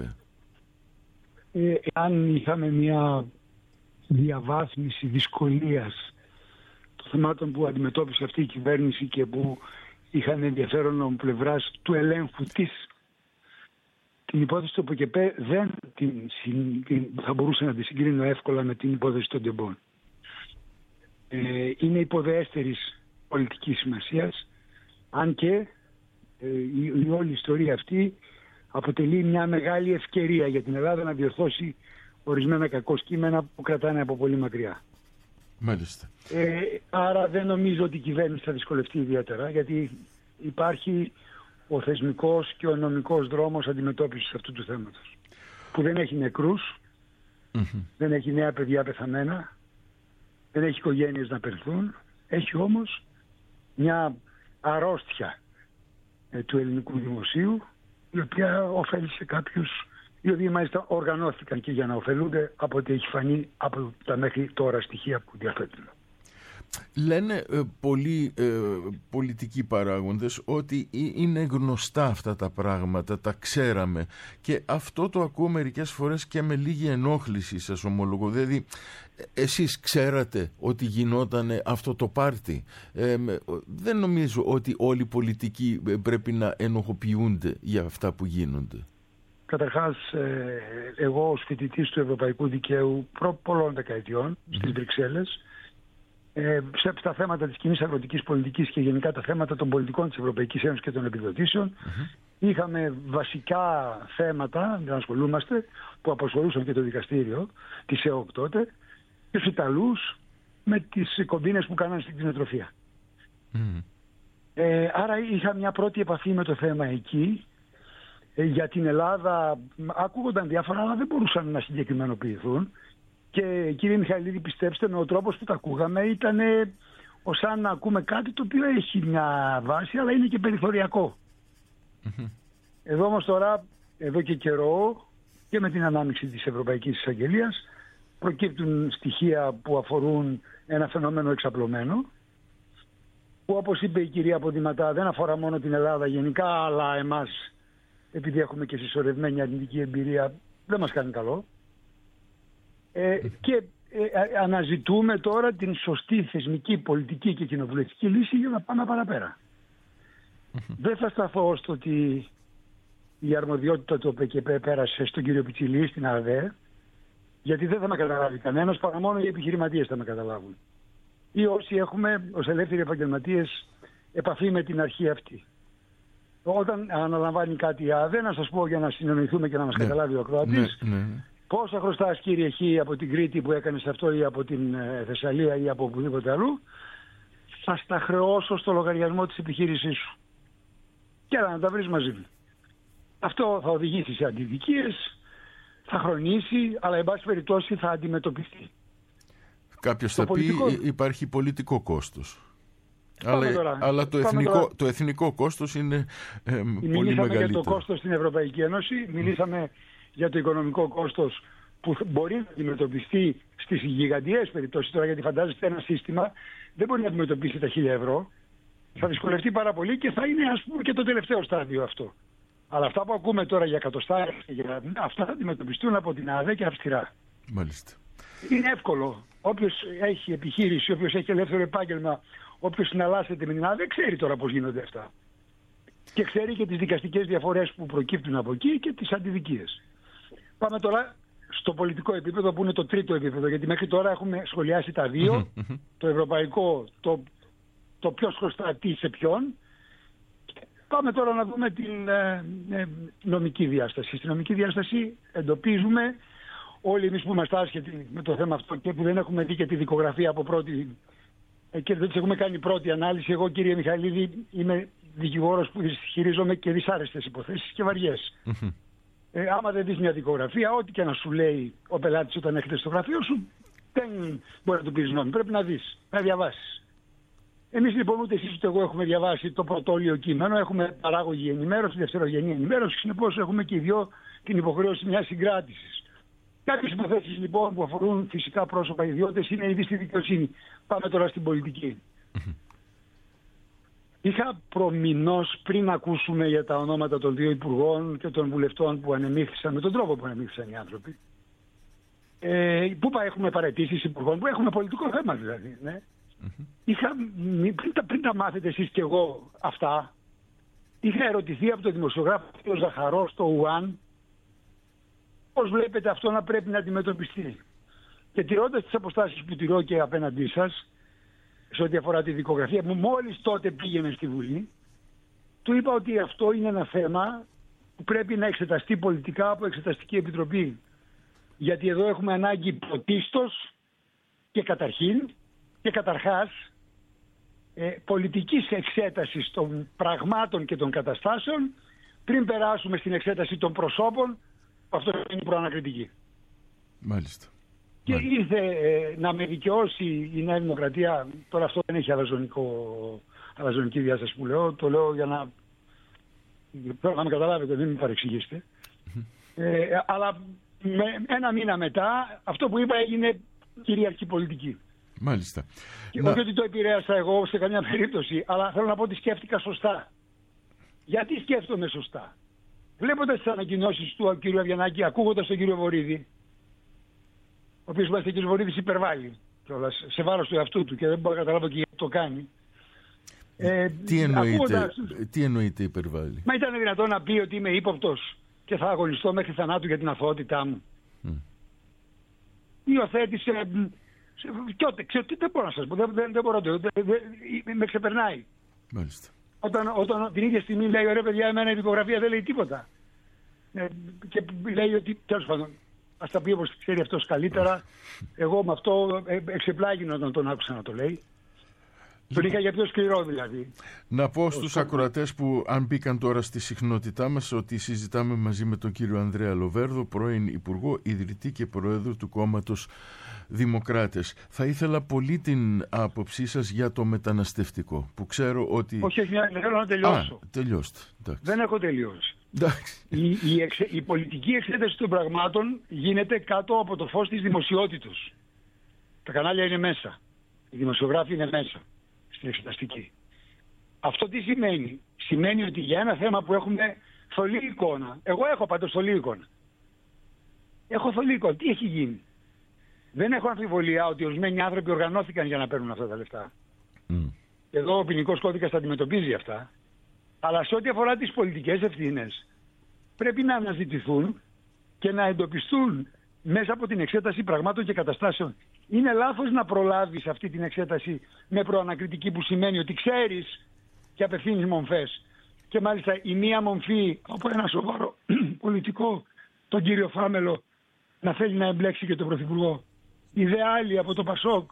Ε, αν είχαμε μια διαβάθμιση δυσκολίας των θεμάτων που αντιμετώπισε αυτή η κυβέρνηση και που είχαν ενδιαφέρον από πλευράς του ελέγχου της, την υπόθεση του ΟΠΕΚΕΠ δεν την, την, θα μπορούσε να τη συγκρίνω εύκολα με την υπόθεση των τεμπών. Ε, είναι υποδεέστερης πολιτικής σημασίας, αν και ε, η, η όλη ιστορία αυτή αποτελεί μια μεγάλη ευκαιρία για την Ελλάδα να διορθώσει ορισμένα κακό κείμενα που κρατάνε από πολύ μακριά. Μάλιστα. Ε, άρα δεν νομίζω ότι η κυβέρνηση θα δυσκολευτεί ιδιαίτερα, γιατί υπάρχει ο θεσμικός και ο νομικός δρόμος αντιμετώπισης αυτού του θέματος, που δεν έχει νεκρούς, mm-hmm. δεν έχει νέα παιδιά πεθαμένα, δεν έχει οικογένειες να περθούν, έχει όμως μια αρρώστια ε, του ελληνικού δημοσίου, η οποία ωφέλησε κάποιους, οι οποίοι μάλιστα οργανώθηκαν και για να ωφελούνται, από ό,τι έχει φανεί από τα μέχρι τώρα στοιχεία που διαθέτουν. Λένε ε, πολλοί ε, πολιτικοί παράγοντες ότι είναι γνωστά αυτά τα πράγματα, τα ξέραμε, και αυτό το ακούω μερικές φορές και με λίγη ενόχληση, σας ομολογώ. Δηλαδή εσείς ξέρατε ότι γινόταν αυτό το πάρτι. Ε, δεν νομίζω ότι όλοι οι πολιτικοί πρέπει να ενοχοποιούνται για αυτά που γίνονται. Καταρχάς, εγώ ως φοιτητής του Ευρωπαϊκού Δικαίου προ πολλών δεκαετιών mm-hmm. στις Βρυξέλλες, Ε, στα θέματα της κοινής αγροτικής πολιτικής και γενικά τα θέματα των πολιτικών της Ευρωπαϊκής Ένωσης και των επιδοτήσεων, mm-hmm. είχαμε βασικά θέματα να ασχολούμαστε, που απασχολούσαν και το δικαστήριο της ΕΟΚ τότε, και τους Ιταλούς με τις κομπίνες που κάνανε στην κτηνοτροφία. Mm-hmm. Ε, άρα είχα μια πρώτη επαφή με το θέμα εκεί. Ε, για την Ελλάδα ακούγονταν διάφορα, αλλά δεν μπορούσαν να συγκεκριμενοποιηθούν. Και κύριε Μιχαηλίδη, πιστέψτε με, ο τρόπος που τα ακούγαμε ήταν ως αν να ακούμε κάτι το οποίο έχει μια βάση, αλλά είναι και περιθωριακό. Mm-hmm. Εδώ όμως τώρα, εδώ και καιρό και με την ανάμειξη της Ευρωπαϊκής Εισαγγελίας προκύπτουν στοιχεία που αφορούν ένα φαινόμενο εξαπλωμένο, που όπως είπε η κυρία Ποντιματά δεν αφορά μόνο την Ελλάδα γενικά, αλλά εμάς, επειδή έχουμε και συσσωρευμένη αρνητική εμπειρία, δεν μας κάνει καλό. Ε, και ε, αναζητούμε τώρα την σωστή θεσμική, πολιτική και κοινοβουλευτική λύση για να πάμε παραπέρα. Δεν θα σταθώ στο ότι η αρμοδιότητα του ΟΠΕΚΕΠΕ πέρασε στον κύριο Πιτσιλή, στην ΑΔΕ, γιατί δεν θα με καταλάβει κανένας, παρά μόνο οι επιχειρηματίες θα με καταλάβουν. Ή όσοι έχουμε ως ελεύθεροι επαγγελματίες επαφή με την αρχή αυτή. Όταν αναλαμβάνει κάτι η ΑΔΕ, να σας πω για να συνεννοηθούμε και να μας ναι. καταλάβει ο ακροατής, ναι, ναι. πόσα χρωστάς κύριε Χ από την Κρήτη που έκανες αυτό ή από την Θεσσαλία ή από οπουδήποτε αλλού, θα στα χρεώσω στο λογαριασμό της επιχείρησής σου. Και να τα βρεις μαζί μου. Αυτό θα οδηγήσει σε αντιδικίες, θα χρονίσει, αλλά εν πάση περιπτώσει θα αντιμετωπιστεί. Κάποιος θα πολιτικό... πει υπάρχει πολιτικό κόστος. Αλλά, αλλά το, εθνικό, το εθνικό κόστος είναι ε, πολύ μεγαλύτερο. Μιλήσαμε για το κόστος στην Ευρωπαϊκή Ένωση, μιλήσαμε mm. για το οικονομικό κόστος που μπορεί να αντιμετωπιστεί στις γιγαντιαίες περιπτώσεις. Τώρα γιατί φαντάζεστε ένα σύστημα δεν μπορεί να αντιμετωπίσει τα χίλια ευρώ. Θα δυσκολευτεί πάρα πολύ και θα είναι ας πούμε και το τελευταίο στάδιο αυτό. Αλλά αυτά που ακούμε τώρα για εκατοστάρια, αυτά θα αντιμετωπιστούν από την ΑΔΕ και αυστηρά. Μάλιστα. Είναι εύκολο. Όποιος έχει επιχείρηση, όποιος έχει ελεύθερο επάγγελμα, όποιος συναλλάσσεται με την ΑΔΕ, ξέρει τώρα πώς γίνονται αυτά. Και ξέρει και τις δικαστικές διαφορές που προκύπτουν από εκεί και τις αντιδικίες. Πάμε τώρα στο πολιτικό επίπεδο που είναι το τρίτο επίπεδο, γιατί μέχρι τώρα έχουμε σχολιάσει τα δύο, το ευρωπαϊκό, το, το ποιος χρωστά τι σε ποιον. Πάμε τώρα να δούμε την ε, ε, νομική διάσταση. Στην νομική διάσταση εντοπίζουμε όλοι εμείς που είμαστε άσχετοι με το θέμα αυτό και που δεν έχουμε δει και τη δικογραφία από πρώτη ε, και δεν τις έχουμε κάνει πρώτη ανάλυση. Εγώ κύριε Μιχαηλίδη είμαι δικηγόρος που χειρίζομαι και δυσάρεστες υποθέσεις και βαριές. Ε, άμα δεν δεις μια δικογραφία, ό,τι και να σου λέει ο πελάτης όταν έρχεται στο γραφείο σου, δεν μπορεί να του πεις νόμι. Πρέπει να δεις, να διαβάσεις. Εμείς λοιπόν ούτε εσείς ούτε εγώ έχουμε διαβάσει το πρωτόλιο κείμενο, έχουμε παράγωγη ενημέρωση, δευτερογενή ενημέρωση, συνεπώς έχουμε και οι δυο την υποχρέωση μιας συγκράτησης. Κάποιες υποθέσεις λοιπόν που αφορούν φυσικά πρόσωπα ιδιώτες είναι ήδη στη δικαιοσύνη. Πάμε τώρα στην πολιτική. Είχα προμηνώς πριν ακούσουμε για τα ονόματα των δύο υπουργών και των βουλευτών που ανεμίχθησαν, με τον τρόπο που ανεμίχθησαν οι άνθρωποι. Ε, πού έχουμε παραιτήσεις υπουργών, που έχουμε πολιτικό θέμα δηλαδή. Ναι. Mm-hmm. Είχα, πριν, τα, πριν τα μάθετε εσείς και εγώ αυτά, είχα ερωτηθεί από τον δημοσιογράφο ο Ζαχαρό στο ΟΥΑΝ πώς βλέπετε αυτό να πρέπει να αντιμετωπιστεί. Και τηρώντας τις αποστάσεις που τηρώ και απέναντί σας, σε ό,τι αφορά τη δικογραφία μου, μόλις τότε πήγαινε στη Βουλή, του είπα ότι αυτό είναι ένα θέμα που πρέπει να εξεταστεί πολιτικά από Εξεταστική Επιτροπή. Γιατί εδώ έχουμε ανάγκη πρωτίστως και καταρχήν και καταρχάς ε, πολιτικής εξέτασης των πραγμάτων και των καταστάσεων πριν περάσουμε στην εξέταση των προσώπων, που αυτό είναι η προανακριτική. Μάλιστα. Και Μάλιστα. ήρθε ε, να με δικαιώσει η Νέα Δημοκρατία. Τώρα αυτό δεν έχει αλαζονικό, αλαζονική διάσταση που λέω. Το λέω για να, να με καταλάβετε, δεν με παρεξηγήσετε. Mm-hmm. Ε, αλλά με, ένα μήνα μετά αυτό που είπα έγινε κυρίαρχη πολιτική. Μάλιστα. Και να... όχι ότι το επηρέασα εγώ σε καμιά περίπτωση, αλλά θέλω να πω ότι σκέφτηκα σωστά. Γιατί σκέφτομαι σωστά. Βλέποντας τις ανακοινώσεις του κ. Αβγιανάκη, ακούγοντας τον κύριο Βορίδη, ο οποίος μάλιστα ο κ. Βορίδης υπερβάλλει κιόλας, σε βάρος του εαυτού του και δεν μπορώ να καταλάβω και γιατί το κάνει. Ε, τι, εννοείται, ακούγοντας... τι εννοείται υπερβάλλει. Μα ήταν δυνατόν να πει ότι είμαι ύποπτος και θα αγωνιστώ μέχρι θανάτου για την αθωότητά μου. Mm. Υιοθέτησε... Και ό,τι, ξέρω, δεν μπορώ να σας πω, δεν, δεν, δεν μπορώ, δεν, δεν, με ξεπερνάει. Μάλιστα. Όταν, όταν την ίδια στιγμή λέει, ωραία παιδιά, εμένα η δικογραφία δεν λέει τίποτα. Ε, και λέει ότι, τέλος πάντων, ας τα πει όπως ξέρει αυτός καλύτερα. Εγώ με αυτό ε, εξεπλάγει όταν τον άκουσα να το λέει. Λοιπόν, τον είχα για πιο σκληρό δηλαδή. Να πω στους ακροατές που αν μπήκαν τώρα στη συχνότητά μας ότι συζητάμε μαζί με τον κύριο Ανδρέα Λοβέρδο, πρώην Υπουργό, ιδρυτή και Πρόεδρο του κόμματος Δημοκράτες. Θα ήθελα πολύ την άποψή σας για το μεταναστευτικό, που ξέρω ότι... Όχι, όχι, θέλω να τελειώσω. Α, τελειώστε. Εντάξει. Δεν έχω τελειώσει. η, η, εξε, η πολιτική εξέταση των πραγμάτων γίνεται κάτω από το φως της δημοσιότητος. Τα κανάλια είναι μέσα. Οι δημοσιογράφοι είναι μέσα στην εξεταστική. Αυτό τι σημαίνει? Σημαίνει ότι για ένα θέμα που έχουμε θολή εικόνα, εγώ έχω πάντως θολή εικόνα. Έχω θολή εικόνα. Τι έχει γίνει? Δεν έχω αμφιβολία ότι ορισμένοι άνθρωποι οργανώθηκαν για να παίρνουν αυτά τα λεφτά. Mm. Εδώ ο ποινικός κώδικας τα αντιμετωπίζει αυτά. Αλλά σε ό,τι αφορά τις πολιτικές ευθύνες, πρέπει να αναζητηθούν και να εντοπιστούν μέσα από την εξέταση πραγμάτων και καταστάσεων. Είναι λάθος να προλάβεις αυτή την εξέταση με προανακριτική, που σημαίνει ότι ξέρεις και απευθύνεις μομφές. Και μάλιστα η μία μομφή από ένα σοβαρό πολιτικό, τον κύριο Φάμελο, να θέλει να εμπλέξει και τον Πρωθυπουργό. Η δε άλλη από το Πασόκ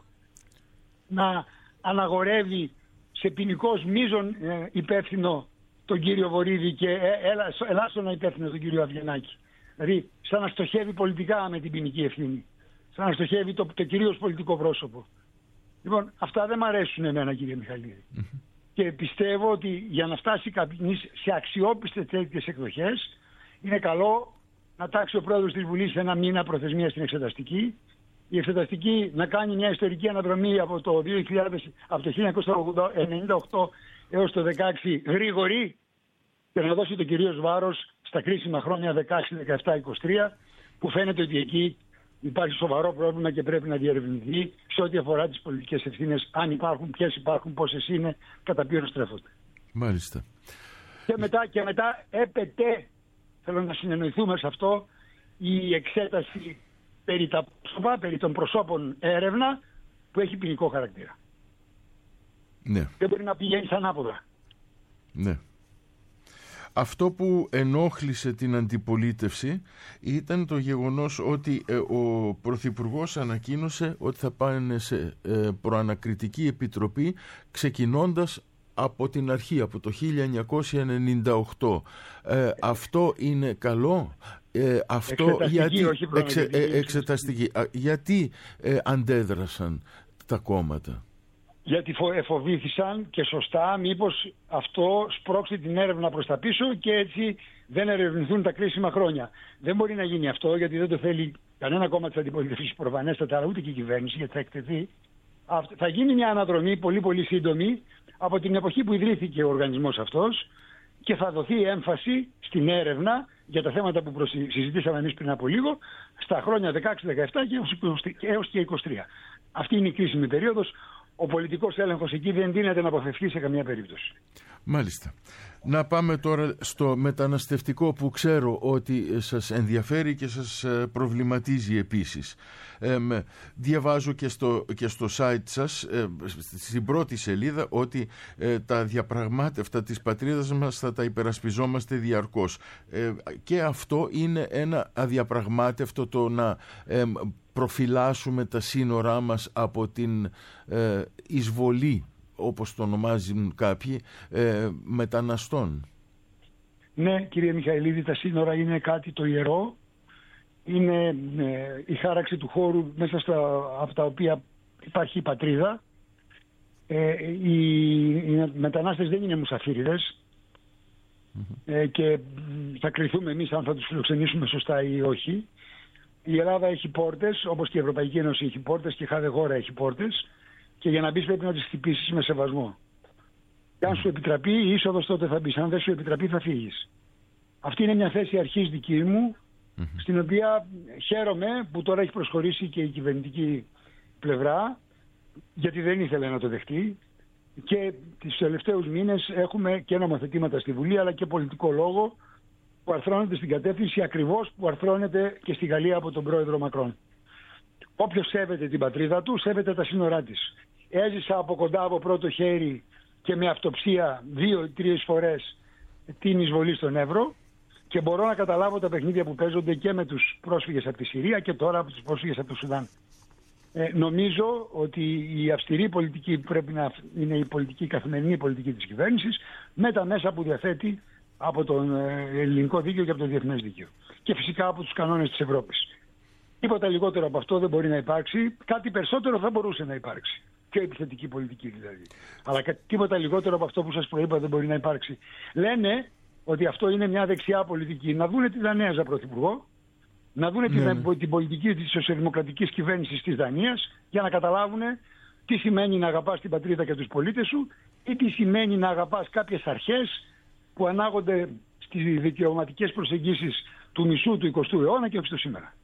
να αναγορεύει σε ποινικός μείζον ε, υπεύθυνο τον κύριο Βορίδη και ε, έλα, ελάστονα υπεύθυνο τον κύριο Αβγενάκη. Δηλαδή σαν να στοχεύει πολιτικά με την ποινική ευθύνη. Σαν να στοχεύει το, το κυρίως πολιτικό πρόσωπο. Λοιπόν, αυτά δεν μ' αρέσουν εμένα, κύριε Μιχαλίδη. Mm-hmm. Και πιστεύω ότι για να φτάσει κανείς σε αξιόπιστες τέτοιες εκδοχές, είναι καλό να τάξει ο πρόεδρος της Βουλής ένα μήνα προθεσμία στην εξεταστική. Η εξεταστική να κάνει μια ιστορική αναδρομή από το, δύο χιλιάδες, από το χίλια εννιακόσια ενενήντα οκτώ έως το δεκαέξι γρήγορη, και να δώσει το κυρίως βάρος στα κρίσιμα χρόνια δεκαέξι, δεκαεπτά, είκοσι τρία, που φαίνεται ότι εκεί υπάρχει σοβαρό πρόβλημα και πρέπει να διερευνηθεί σε ό,τι αφορά τις πολιτικές ευθύνες, αν υπάρχουν, ποιες υπάρχουν, πόσες είναι, κατά ποιον στρέφονται. Μάλιστα. Και μετά, και μετά έπεται, θέλω να συνεννοηθούμε σε αυτό, η εξέταση περί, τα πρόσωπα, περί των προσώπων έρευνα που έχει ποινικό χαρακτήρα. Ναι. Δεν μπορεί να πηγαίνει ανάποδα. Ναι. Αυτό που ενόχλησε την αντιπολίτευση ήταν το γεγονός ότι ε, ο Πρωθυπουργός ανακοίνωσε ότι θα πάνε σε ε, προανακριτική επιτροπή ξεκινώντας από την αρχή, από το χίλια εννιακόσια ενενήντα οκτώ. Ε, αυτό είναι καλό? Ε, αυτό εξεταστική, γιατί, όχι εξε, ε, εξεταστική. Α, γιατί ε, αντέδρασαν τα κόμματα? Γιατί εφοβήθησαν, και σωστά, μήπως αυτό σπρώξει την έρευνα προς τα πίσω και έτσι δεν ερευνηθούν τα κρίσιμα χρόνια. Δεν μπορεί να γίνει αυτό, γιατί δεν το θέλει κανένα κόμμα της αντιπολίτευσης προφανέστατα, αλλά ούτε και η κυβέρνηση, γιατί θα εκτεθεί. Θα γίνει μια αναδρομή πολύ πολύ σύντομη από την εποχή που ιδρύθηκε ο οργανισμός αυτός και θα δοθεί έμφαση στην έρευνα για τα θέματα που συζητήσαμε εμείς πριν από λίγο, στα χρόνια δεκαέξι δεκαεπτά και έως και είκοσι τρία. Αυτή είναι η κρίσιμη περίοδος. Ο πολιτικός έλεγχος εκεί δεν δίνεται να αποφευθεί σε καμία περίπτωση. Μάλιστα. Να πάμε τώρα στο μεταναστευτικό, που ξέρω ότι σας ενδιαφέρει και σας προβληματίζει επίσης. Ε, διαβάζω και στο, και στο site σας, ε, στην πρώτη σελίδα, ότι ε, τα διαπραγμάτευτα της πατρίδας μας θα τα υπερασπιζόμαστε διαρκώς. Ε, και αυτό είναι ένα αδιαπραγμάτευτο, το να ε, προφυλάσσουμε τα σύνορά μας από την ε, εισβολή, όπως το ονομάζουν κάποιοι, ε, μεταναστών. Ναι, κύριε Μιχαηλίδη, τα σύνορα είναι κάτι το ιερό. Είναι ε, η χάραξη του χώρου μέσα στα, από τα οποία υπάρχει η πατρίδα. Ε, οι, οι μετανάστες δεν είναι μουσαφίριδες. Mm-hmm. ε, και θα κριθούμε εμείς αν θα τους φιλοξενήσουμε σωστά ή όχι. Η Ελλάδα έχει πόρτες, όπως και η Ευρωπαϊκή Ένωση έχει πόρτες και η κάθε χώρα έχει πόρτες, και για να μπεις πρέπει να τις χτυπήσεις με σεβασμό. Και αν σου επιτραπεί η είσοδος, τότε θα μπεις. Αν δεν σου επιτραπεί, θα φύγεις. Αυτή είναι μια θέση αρχής δική μου, mm-hmm. στην οποία χαίρομαι που τώρα έχει προσχωρήσει και η κυβερνητική πλευρά, γιατί δεν ήθελε να το δεχτεί, και τις τελευταίους μήνες έχουμε και νομοθετήματα στη Βουλή, αλλά και πολιτικό λόγο που αρθρώνεται στην κατεύθυνση ακριβώς που αρθρώνεται και στη Γαλλία από τον πρόεδρο Μακρόν. Όποιος σέβεται την πατρίδα του, σέβεται τα σύνορά της. Έζησα από κοντά, από πρώτο χέρι και με αυτοψία δύο ή τρεις φορές την εισβολή στον Εύρο, και μπορώ να καταλάβω τα παιχνίδια που παίζονται και με τους πρόσφυγες από τη Συρία και τώρα από τους πρόσφυγες από το Σουδάν. Ε, νομίζω ότι η αυστηρή πολιτική που πρέπει να είναι η πολιτική, η καθημερινή πολιτική της κυβέρνησης, με τα μέσα που διαθέτει από τον ελληνικό δίκαιο και από το διεθνές δίκαιο. Και φυσικά από τους κανόνες της Ευρώπης. Τίποτα λιγότερο από αυτό δεν μπορεί να υπάρξει. Κάτι περισσότερο θα μπορούσε να υπάρξει. Πιο επιθετική πολιτική δηλαδή. Αλλά τίποτα λιγότερο από αυτό που σας προείπα δεν μπορεί να υπάρξει. Λένε ότι αυτό είναι μια δεξιά πολιτική. Να δούνε τη Δανέζα πρωθυπουργό, να δούνε ναι. την, την πολιτική της σοσιαλδημοκρατικής κυβέρνησης της Δανίας, για να καταλάβουν τι σημαίνει να αγαπάς την πατρίδα και τους πολίτες σου ή τι σημαίνει να αγαπάς κάποιες αρχές που ανάγονται στις δικαιωματικές προσεγγίσεις του μισού του εικοστού αιώνα και όχι στο σήμερα.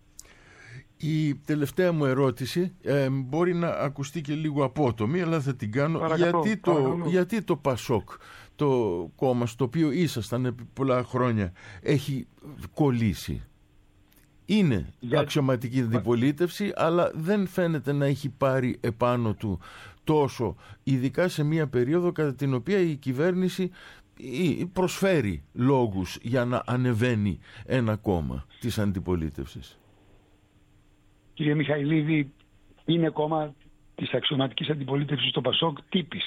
Η τελευταία μου ερώτηση ε, μπορεί να ακουστεί και λίγο απότομη, αλλά θα την κάνω. Παρακατώ, γιατί, το, γιατί το Πασόκ, το κόμμα στο οποίο ήσασταν επί πολλά χρόνια, έχει κολλήσει? Είναι Για... αξιωματική αντιπολίτευση, αλλά δεν φαίνεται να έχει πάρει επάνω του τόσο, ειδικά σε μια περίοδο κατά την οποία η κυβέρνηση προσφέρει λόγους για να ανεβαίνει ένα κόμμα της αντιπολίτευσης. Κύριε Μιχαηλίδη, είναι κόμμα της αξιωματικής αντιπολίτευσης το Πασόκ τύπης.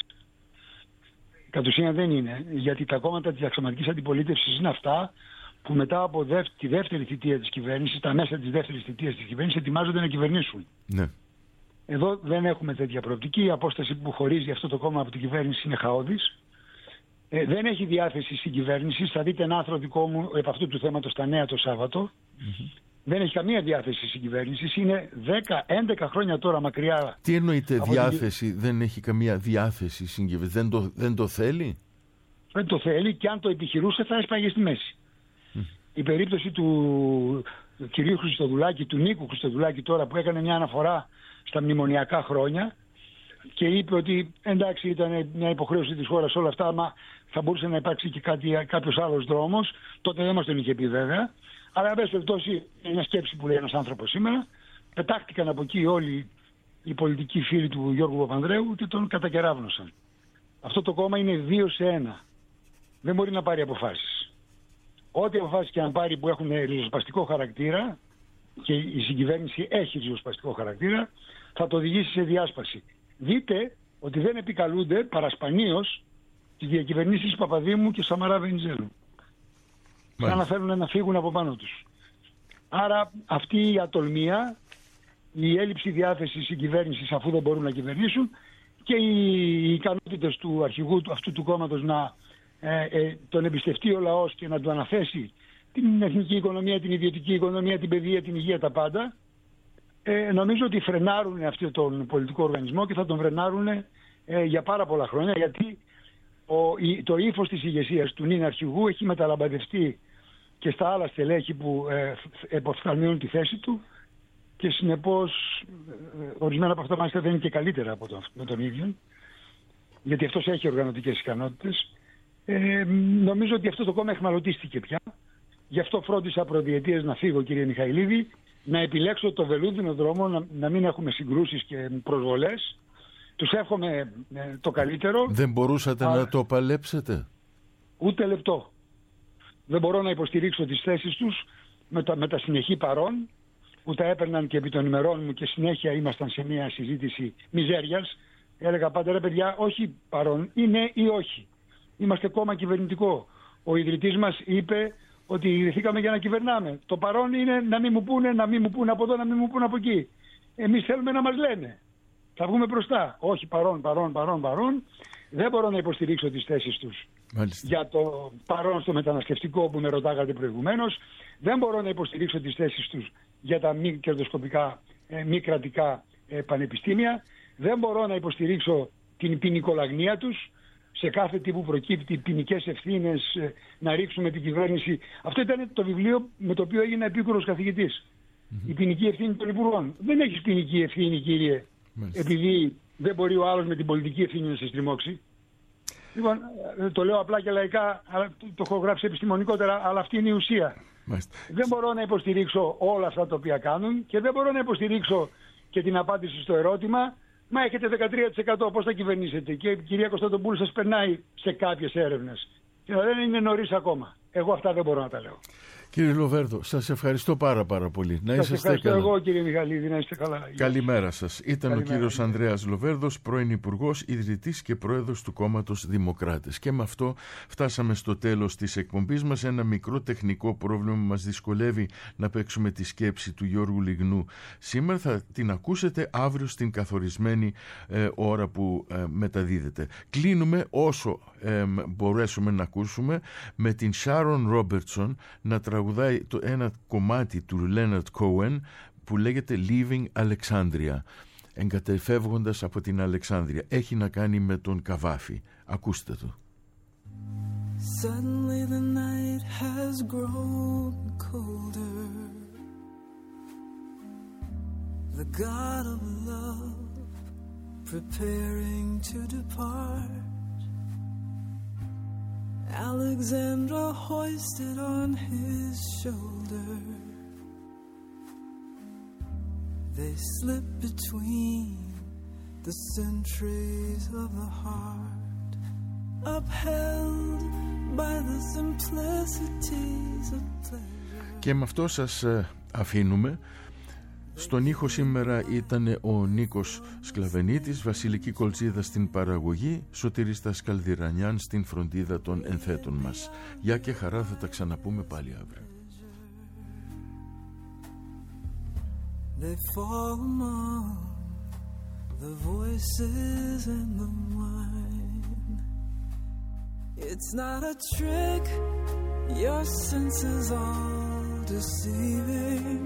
Κατ' ουσίαν δεν είναι, γιατί τα κόμματα της αξιωματικής αντιπολίτευσης είναι αυτά που μετά από δεύ, τη δεύτερη θητεία της κυβέρνησης, τα μέσα της δεύτερης θητείας της κυβέρνησης, ετοιμάζονται να κυβερνήσουν. Ναι. Εδώ δεν έχουμε τέτοια προοπτική. Η απόσταση που χωρίζει αυτό το κόμμα από την κυβέρνηση είναι χαόδης. Ε, δεν έχει διάθεση στην κυβέρνηση. Θα δείτε ένα άρθρο δικό μου επ' αυτού του θέματος στα Νέα το Σάββατο. Mm-hmm. Δεν έχει καμία διάθεση στην κυβέρνηση. Είναι δέκα έντεκα χρόνια τώρα μακριά. Τι εννοείται διάθεση, την... δεν έχει καμία διάθεση στην κυβέρνηση? Δεν το, δεν το θέλει? Δεν το θέλει, και αν το επιχειρούσε θα έσπαγε στη μέση. Mm. Η περίπτωση του κυρίου Χριστοδουλάκη, του Νίκου Χριστοδουλάκη τώρα, που έκανε μια αναφορά στα μνημονιακά χρόνια και είπε ότι εντάξει, ήταν μια υποχρέωση της χώρας όλα αυτά, αλλά θα μπορούσε να υπάρξει και κάτι, κάποιος άλλος δρόμος. Τότε δεν μας τον είχε πει βέβαια. Αλλά εν πάση περιπτώσει, είναι μια σκέψη που λέει ένας άνθρωπος σήμερα. Πετάχτηκαν από εκεί όλοι οι πολιτικοί φίλοι του Γιώργου Παπανδρέου και τον κατακεράβνωσαν. Αυτό το κόμμα είναι δύο σε ένα. Δεν μπορεί να πάρει αποφάσεις. Ό,τι αποφάσεις και αν πάρει που έχουν ριζοσπαστικό χαρακτήρα, και η συγκυβέρνηση έχει ριζοσπαστικό χαρακτήρα, θα το οδηγήσει σε διάσπαση. Δείτε ότι δεν επικαλούνται παρασπανίως τις διακυβερνήσεις Παπαδήμου και Σαμαρά Βενιζέλου. Σαν να θέλουν να φύγουν από πάνω τους. Άρα αυτή η ατολμία, η έλλειψη διάθεσης συγκυβέρνησης αφού δεν μπορούν να κυβερνήσουν, και οι ικανότητες του αρχηγού αυτού του κόμματος να ε, ε, τον εμπιστευτεί ο λαός και να του αναθέσει την εθνική οικονομία, την ιδιωτική οικονομία, την παιδεία, την υγεία, τα πάντα, ε, νομίζω ότι φρενάρουν αυτόν τον πολιτικό οργανισμό και θα τον φρενάρουν ε, για πάρα πολλά χρόνια, γιατί ο, η, το ύφος της ηγεσίας του νυν αρχηγού έχει μεταλαμπαδευτεί και στα άλλα στελέχη που ε, εποφθαλμιώνουν τη θέση του, και συνεπώς ε, ορισμένα από αυτά μάλιστα δεν είναι και καλύτερα από τον, με τον ίδιο, γιατί αυτός έχει οργανωτικές ικανότητες. Ε, νομίζω ότι αυτό το κόμμα εχμαλωτίστηκε πια. Γι' αυτό φρόντισα προδιετίες να φύγω, κύριε Μιχαηλίδη, να επιλέξω το βελούδινο δρόμο, να, να μην έχουμε συγκρούσεις και προσβολές. Τους εύχομαι ε, το καλύτερο. Δεν μπορούσατε α, να το παλέψετε? Ούτε λεπτό. Δεν μπορώ να υποστηρίξω τις θέσεις τους με τα, με τα συνεχή παρόν, που τα έπαιρναν και επί των ημερών μου και συνέχεια ήμασταν σε μια συζήτηση μιζέριας. Έλεγα πάντα, ρε παιδιά, όχι παρόν, είναι ή όχι. Είμαστε κόμμα κυβερνητικό. Ο ιδρυτής μας είπε ότι ιδρυθήκαμε για να κυβερνάμε. Το παρόν είναι να μην μου πούνε, να μην μου πούνε από εδώ, να μην μου πούνε από εκεί. Εμείς θέλουμε να μας λένε. Θα βγούμε μπροστά. Όχι παρόν, παρόν, παρόν, παρόν. Δεν μπορώ να υποστηρίξω τις θέσεις τους. Μάλιστα. Για το παρόν στο μεταναστευτικό που με ρωτάγατε προηγουμένως. Δεν μπορώ να υποστηρίξω τις θέσεις τους για τα μη κερδοσκοπικά, ε, μη κρατικά ε, πανεπιστήμια. Δεν μπορώ να υποστηρίξω την ποινικολαγνία τους. Σε κάθε τι που προκύπτει, ποινικές ευθύνες, ε, να ρίξουμε την κυβέρνηση. Αυτό ήταν το βιβλίο με το οποίο έγινα επίκουρος καθηγητής. Mm-hmm. Η ποινική ευθύνη των υπουργών. Δεν έχεις ποινική ευθύνη, κύριε, mm-hmm. επειδή δεν μπορεί ο άλλος με την πολιτική ευθύνη να σε στριμώξει. Λοιπόν, το λέω απλά και λαϊκά, το έχω γράψει επιστημονικότερα, αλλά αυτή είναι η ουσία. Μάλιστα. Δεν μπορώ να υποστηρίξω όλα αυτά τα οποία κάνουν και δεν μπορώ να υποστηρίξω και την απάντηση στο ερώτημα, μα έχετε δεκατρία τοις εκατό, πώς θα κυβερνήσετε? Και η κυρία Κωνσταντοπούλου σας περνάει σε κάποιες έρευνες. Και δεν είναι νωρίς ακόμα. Εγώ αυτά δεν μπορώ να τα λέω. Κύριε Λοβέρδο, σας ευχαριστώ πάρα πάρα πολύ. Να είσαστε καλά. Σας ευχαριστώ εγώ, κύριε Μιχαλίδη, να είστε καλά. Καλημέρα σας. Ήταν Καλημέρα. ο κύριος Ανδρέας Λοβέρδος, πρώην Υπουργός, ιδρυτής και πρόεδρος του κόμματος Δημοκράτες. Και με αυτό φτάσαμε στο τέλος της εκπομπής μας. Ένα μικρό τεχνικό πρόβλημα μας δυσκολεύει να παίξουμε τη σκέψη του Γιώργου Λιγνού σήμερα. Θα την ακούσετε αύριο στην καθορισμένη ε, ώρα που ε, μεταδίδεται. Κλείνουμε όσο ε, μπορέσουμε να ακούσουμε, με την Sharon Robertson να τραγουδάει το ένα κομμάτι του Leonard Cohen που λέγεται Leaving Alexandria, εγκατεφεύγοντας από την Αλεξάνδρεια. Έχει να κάνει με τον Καβάφη. Ακούστε το. Suddenly the night has grown colder. The God of love preparing to depart. Alexandra hoisted on his shoulder. They slip between the centuries of the heart, upheld by the simplicities of pleasure. Και με αυτό σας αφήνουμε. Στον ήχο σήμερα ήταν ο Νίκος Σκλαβενίτης, Βασιλική Κολτσίδα στην παραγωγή, Σωτηρίστας Καλδιρανιάν στην φροντίδα των ενθέτων μας. Γεια και χαρά, θα τα ξαναπούμε πάλι αύριο. They fall among the voices and the wine. It's not a trick, your senses are deceiving.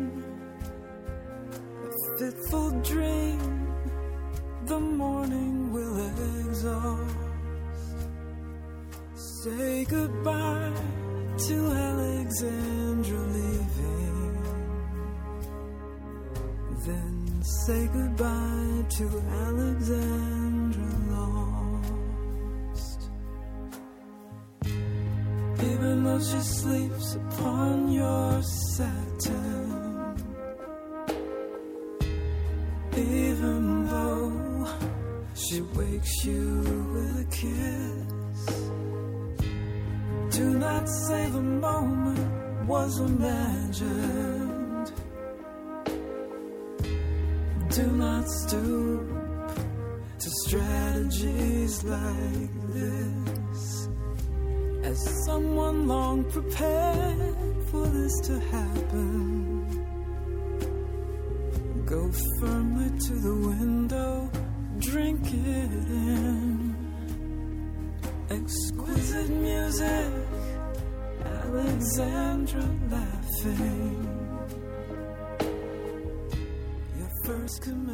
A fitful dream, the morning will exhaust. Say goodbye to Alexandra leaving. Then say goodbye to Alexandra lost. Even though she sleeps upon your satin, even though she wakes you with a kiss, do not say the moment was imagined. Do not stoop to strategies like this. As someone long prepared for this to happen, go firmly to the window, drink it in. Exquisite music, Alexandra laughing. First